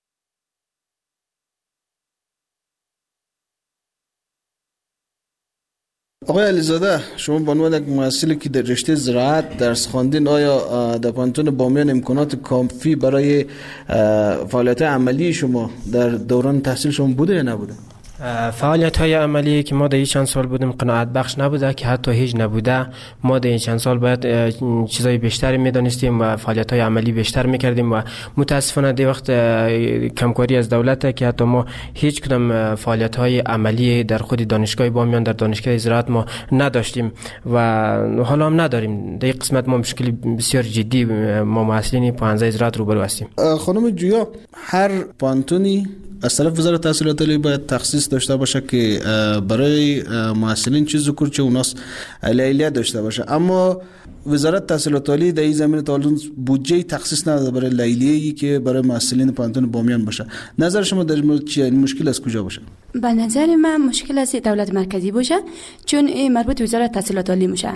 آقای علیزاده، شما به عنوان یک محصلی که در رشته زراعت درس خواندین، آیا در پوهنتون بامیان امکانات کافی برای فعالیت عملی شما در دوران تحصیل شما بوده یا نبوده؟ فعالیت های عملی که ما در این چند سال بودیم قناعت بخش نبوده، که حتی هیچ نبوده. ما در این چند سال باید چیزای بیشتری میدانستیم و فعالیت های عملی بیشتر میکردیم و متاسفانه در وقت کمکاری از دولت که حتی ما هیچ کدام فعالیت های عملی در خود دانشگاه بامیان در دانشگاه زراعت ما نداشتیم و حالا هم نداریم. در این قسمت ما مشکلی بسیار جدی ما محصلین پوهنځی زراعت روبرو هستیم. خانم جویا، هر پوهنتونی از طرف وزارت تحصیلات عالی باید تخصیص داشته باشه که برای محصلین چه ذکر چه اوناس لیلیه داشته باشه، اما وزارت تحصیلات عالی در این زمینه تا الان بودجه تخصیص نداده برای لیلیه‌ای که برای محصلین پوهنتون بامیان باشه. نظر شما در مورد چیه؟ این مشکل از کجا باشه؟ به نظر من مشکل از دولت مرکزی باشه، چون این مربوط وزارت تحصیلات عالی میشه.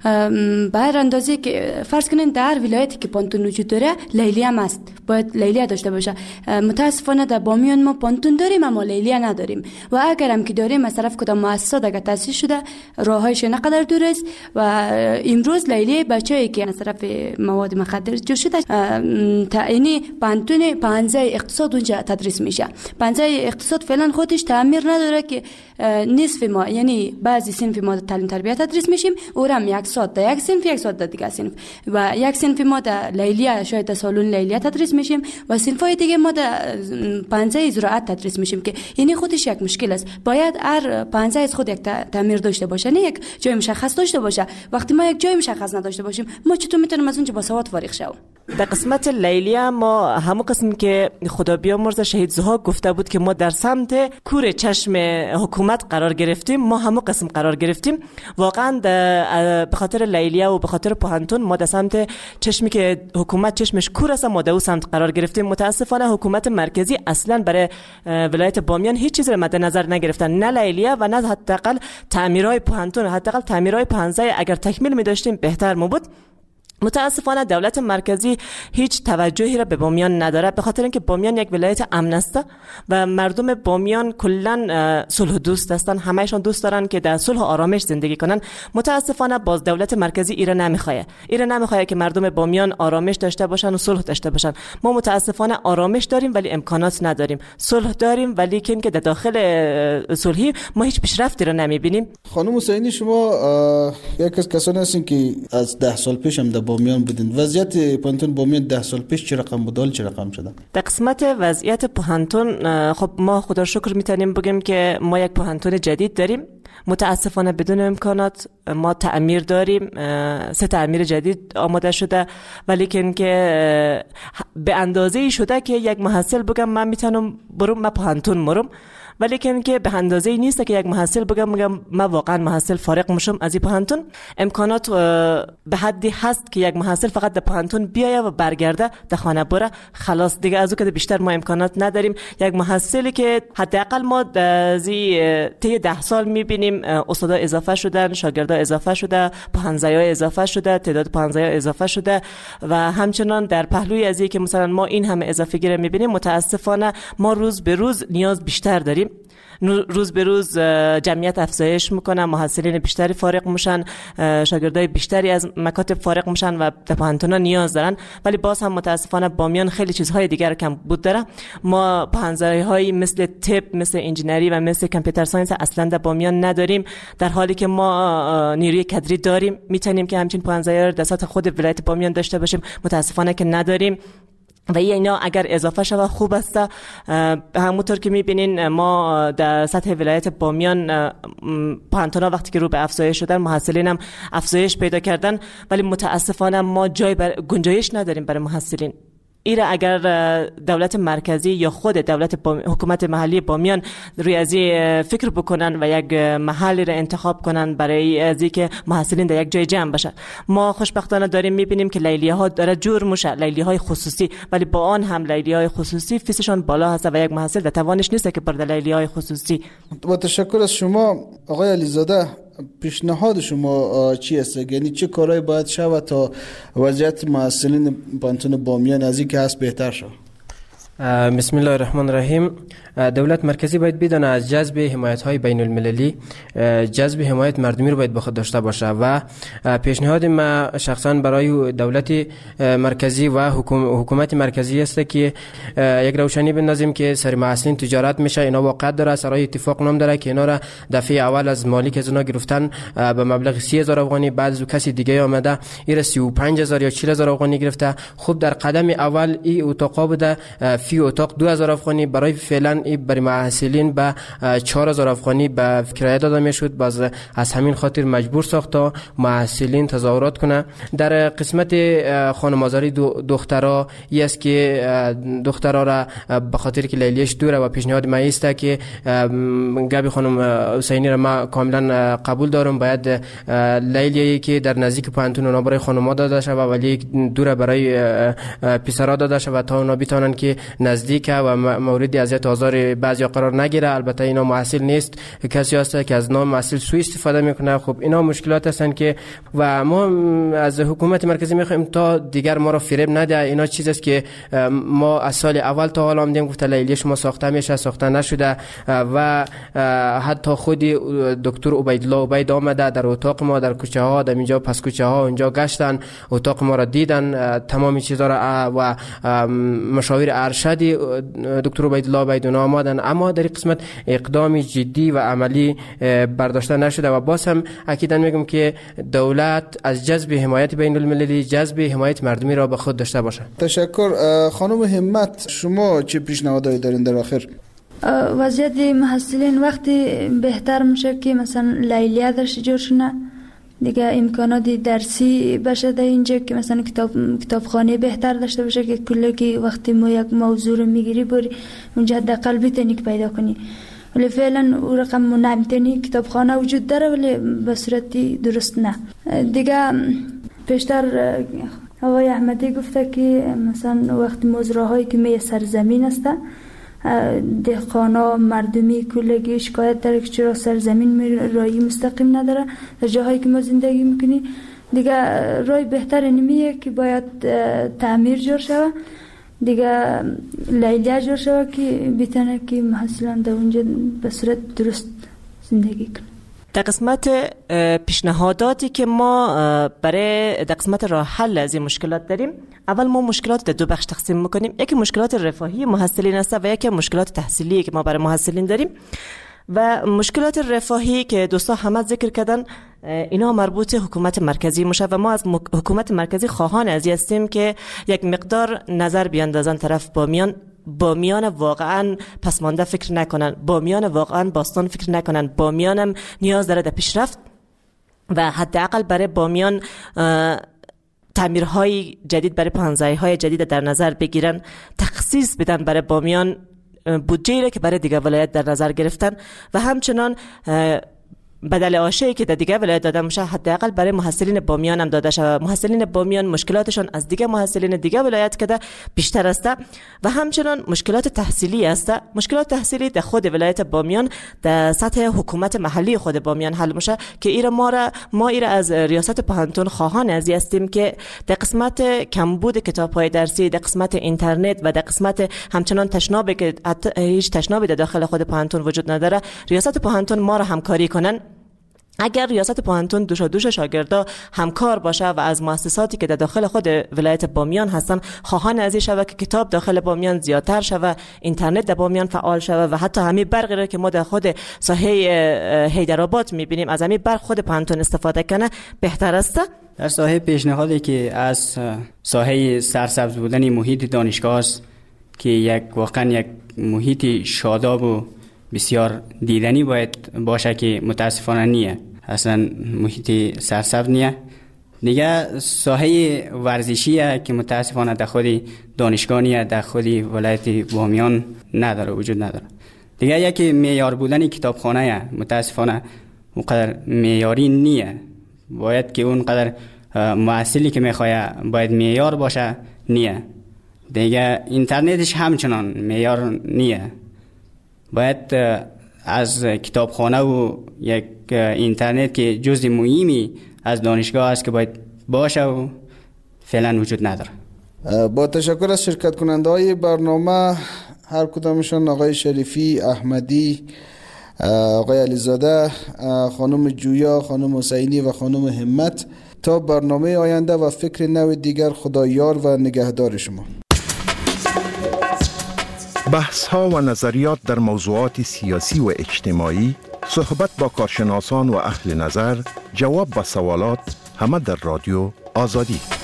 به هر اندازه که فرض کنین در ولایتی که پوهنتون وجود داره لیلیه هم است، باید لیلیه داشته باشه. متاسفانه در بامیان ما پوهنتون داریم اما لیلیه نداریم و اگر هم که داریم از طرف کدام مؤسسات اگر تأسیس شده راهش نقدر دور است و امروز لیلیه بچه‌ای که از طرف مواد مخدر جو شده یعنی پوهنتون پاهنځه اقتصاد اونجا تدریس میشه. پاهنځه اقتصاد فعلا خودش تعمیر نداره که نصف ما یعنی بعضی صنف ما تعلیم تربیت تدریس میشیم، اورم یک ساعت در یک صنف، یک ساعت در دیگه صنف و یک صنف ما در لیلیه شاید در سالن لیلیه تدریس میشیم و صنفای دیگه ما در پاهنځه زراعت تدریس میشیم که یعنی خودش یک مشکل است. باید هر پاهنځه از خود یک تعمیر داشته باشه، نه یک جای مشخص داشته باشه. وقتی ما یک جای مشخص نداشته باشیم ما چطور میتونیم از اونجا با سواد فارغ شویم؟ در قسمت لیلیه ما همون قسم که خدا بیامرزه شهید زها گفته بود که ما در سمت کور چشم حکومت قرار گرفتیم، ما همون قسم قرار گرفتیم. واقعا به خاطر لیلیه و به خاطر پوهنتون ما در سمت چشمی که حکومت چشمش کور است ما در اون سمت قرار گرفتیم. متاسفانه حکومت مرکزی اصلا برای ولایت بامیان هیچ چیزی مد نظر نگرفتن، نه لیلیه و نه حداقل تعمیرهای پوهنتون، حداقل تعمیرهای پاهنځه اگر تکمیل می داشتیم بهتر می بود. متاسفانه دولت مرکزی هیچ توجهی را به بامیان نداره، به خاطر اینکه بامیان یک ولایت امن است و مردم بامیان کلا صلح دوست هستن، همهشون دوست دارن که در صلح و آرامش زندگی کنن. متاسفانه باز دولت مرکزی ایره نمیخواد که مردم بامیان آرامش داشته باشن و صلح داشته باشن. ما متاسفانه آرامش داریم ولی امکانات نداریم، صلح داریم ولی که در داخل صلحی ما هیچ پیشرفتی را نمیبینیم. خانم حسینی، شما یک از کسانی هستین که از 10 سال پیش هم در بامیان بودین. وضعیت پوهنتون بامیان 10 سال پیش چه رقم بود، حال چه رقم شده؟ در قسمت وضعیت پوهنتون خب ما خدا شکر میتونیم بگیم که ما یک پوهنتون جدید داریم. متاسفانه بدون امکانات. ما تعمیر داریم، 3 تعمیر جدید آماده شده، ولی که به اندازه‌ای شده که یک محصل بگم من میتونم برم من پوهنتون مرم، ولی که به اندازه‌ای نیست که یک محصل بگم من واقعا محصل فارغ میشم از این پوهنتون. امکانات به حدی هست که یک محصل فقط در پوهنتون بیایه و برگرده در خانه بره، خلاص دیگه از اون که بیشتر ما امکانات نداریم. یک محصلی که حداقل ما طی 10 سال میبینیم استادا اضافه شدن، شاگردا اضافه شده، پاهنځه‌ها اضافه شده، تعداد پاهنځه‌ها اضافه شده و همچنان در پهلوی از اینکه مثلا ما این همه اضافه گیری میبینیم، متاسفانه ما روز به روز نیاز بیشتر داریم داریم. روز به روز جمعیت افزایش میکنه، محصلین بیشتری فارغ میشن، شاگردای بیشتری از مکاتب فارغ میشن و به پانتونا نیاز دارن، ولی باز هم متاسفانه بامیان خیلی چیزهای دیگر کم بود داره. ما پانزایهای مثل طب، مثل انجینری و مثل کامپیوتر ساینس اصلا در بامیان نداریم، در حالی که ما نیروی کادری داریم، میتونیم که همچین پانزایها رو در سطح خود ولایت بامیان داشته باشیم، متاسفانه که نداریم. و اینا اگر اضافه شود خوب است. همونطور که میبینین ما در سطح ولایت بامیان پانتونا وقتی که رو به افزایش شدن، محصلین هم افزایش پیدا کردن، ولی متاسفانه ما جای گنجایش نداریم برای محصلین. ایره اگر دولت مرکزی یا خود حکومت محلی بامیان روی از فکر بکنن و یک محلی را انتخاب کنن برای از که محصلین در یک جای جمع بشن. ما خوشبختانه داریم میبینیم که لیلیه ها داره جور میشه، لیلیه های خصوصی، ولی با آن هم لیلیه های خصوصی فیسشان بالا هست و یک محصل در توانش نیست که بر لیلیه های خصوصی. با تشکر از شما آقای علیزاده. پیشنهاد شما چی است؟ یعنی چه کارهایی باید شود تا وضعیت محصلین پانتون بامیان از این که هست بهتر شود؟ بسم الله الرحمن الرحیم. دولت مرکزی باید بدانه از جذب حمایت های بین المللی، جذب حمایت مردمی رو باید به خود داشته باشه و پیشنهاد ما شخصا برای دولت مرکزی و حکومت مرکزی است که یک روشنی بندازیم که سر محصلین تجارت میشه. اینا واقعا داره، سرای اتفاق نام داره که اینا را دفعه اول از مالک از اونا گرفتن به مبلغ 30,000 افغانی، بعد از کسی دیگه آمده این 35,000 یا 40,000 افغانی گرفته. خب در قدم اول این اتاق بوده، فی اتاق 2,000 افغانی، برای فعلا برای محصلین به 4,000 افغانی به کرایه داده میشد. باز از همین خاطر مجبور ساخت تا محصلین تظاهرات کنه. در قسمت خانم‌آزاری دخترها است که دخترها را به خاطر که لیلیش دوره و پیشنهاد ما است که گابی خانم حسینی را ما کاملا قبول دارم، باید لیلی که در نزدیک پانتون اونا برای خانم‌ها داده شود ولی دوره برای پسرها داده شود تا اونا بتونن که نزدیک و مورد اذیت آزار بعضی قرار نگیره. البته اینا محصل نیست، کسی هست که از نام محصل سوء استفاده میکنه. خب اینا مشکلات هستن که و ما از حکومت مرکزی میخوایم تا دیگر ما را فریب نده. اینا چیزی است که ما از سال اول تا حالا آمدیم گفته لیلی شما ساخته میشه، ساخته نشده و حتی خود دکتر عبیدالله عبید آمده در اتاق ما در کوچه ها، در اینجا پس کوچه ها اونجا گشتن، اتاق ما را دیدن، تمام چیزا را و مشاور ارشد دکتر عبیدالله عبید آمدن، اما در قسمت اقدام جدی و عملی برداشته نشده و باز هم اکیدا میگم که دولت از جذب حمایت بین المللی، جذب حمایت مردمی را به خود داشته باشه. تشکر. خانم همت، شما چه پیشنهادایی دارین در آخر؟ وضعیت محصلین وقتی بهتر میشه که مثلا لیلیه درش جور شونه، دیگه امکانات درسی بشه در اینجا که مثلا کتابخانه بهتر داشته باشه که کلی که وقتی ما یک موضوع رو میگیری بری اونجا حداقل بتونی که پیدا کنی، ولی فعلا اون رقم نمیتونی. کتابخانه وجود داره ولی به صورتی درست نه. دیگه پیشتر آقای احمدی گفته که مثلا وقتی مزرعه‌هایی که می سرزمین است، دهقانا مردمی کلگی شکایت داره که چرا سرزمین رای مستقیم نداره در جاهایی که ما زندگی میکنی. دیگه رای بهتر نمیه که باید تعمیر جور شود، دیگه لیلیه جور شود که بتونه که محصلان در اونجا به صورت درست زندگی کنه. در قسمت پیشنهاداتی که ما برای در قسمت راه حل از این مشکلات داریم، اول ما مشکلات در دو بخش تقسیم میکنیم. یکی مشکلات رفاهی محصلین است و یکی مشکلات تحصیلی که ما برای محصلین داریم. و مشکلات رفاهی که دوستا همه ذکر کردن اینا مربوط حکومت مرکزی میشه و ما از حکومت مرکزی خواهان از هستیم که یک مقدار نظر بیاندازن طرف بامیان واقعا پسمانده فکر نکنن، بامیان واقعا باستان فکر نکنن. بامیان هم نیاز داره در پیشرفت و حداقل برای بامیان تعمیرهای جدید برای پانزایهای جدید در نظر بگیرن، تخصیص بدن برای بامیان بودجه را که برای دیگر ولایت در نظر گرفتن و همچنان بدل آشی که در دیگه ولایت داده میشه حداقل برای محصلین بامیان هم داده شود. محصلین بامیان مشکلاتشون از دیگه محصلین دیگه ولایت که بیشتر است و همچنان مشکلات تحصیلی است. مشکلات تحصیلی در خود ولایت بامیان در سطح حکومت محلی خود بامیان حل میشه که ما ایره از ریاست پانتون خواهان ازی هستیم که در قسمت کمبود کتاب‌های درسی، در قسمت اینترنت و در قسمت همچنان تشنابی که هیچ تشنابی در داخل خود پانتون وجود نداره، ریاست پانتون ما را همکاری کنن. اگر ریاست پانتون دوش شاگردا همکار باشه و از مؤسساتی که در داخل خود ولایت بامیان هستن خواهان ازی شود که کتاب داخل بامیان زیادتر شود، اینترنت در بامیان فعال شود و حتی همین برقی را که ما در خود ساحه حیدرآباد میبینیم از همین برق خود پانتون استفاده کنه بهتر است. در ساحه پیشنهادی که از ساحه سرسبز بودن محیط دانشگاه است که واقعا یک محیط شاداب و بسیار دیدنی باید باشه که متاسفانه نیه، اصلا محیط سرسبز نیه. دیگه ساحه ورزشیه که متاسفانه در خود دانشگاه نیه، در خود ولایت بامیان نداره، وجود نداره. دیگه یکی معیار بودن کتابخانه متاسفانه اونقدر معیاری نیه، باید که اونقدر محصلی که میخواه باید معیار باشه نیه. دیگه اینترنتش همچنان معیار نیه، باید از کتابخانه و یک اینترنت که جزء مهمی از دانشگاه است که باید باشه و فعلا وجود نداره. با تشکر از شرکت کننده های برنامه، هر کدامشان آقای شریفی، احمدی، آقای علیزاده، خانم جویا، خانم حسینی و خانم همت. تا برنامه آینده و فکر نو دیگر، خدا یار و نگهدار شما. بحث ها و نظریات در موضوعات سیاسی و اجتماعی، صحبت با کارشناسان و اهل نظر، جواب به سوالات، همه در رادیو آزادی.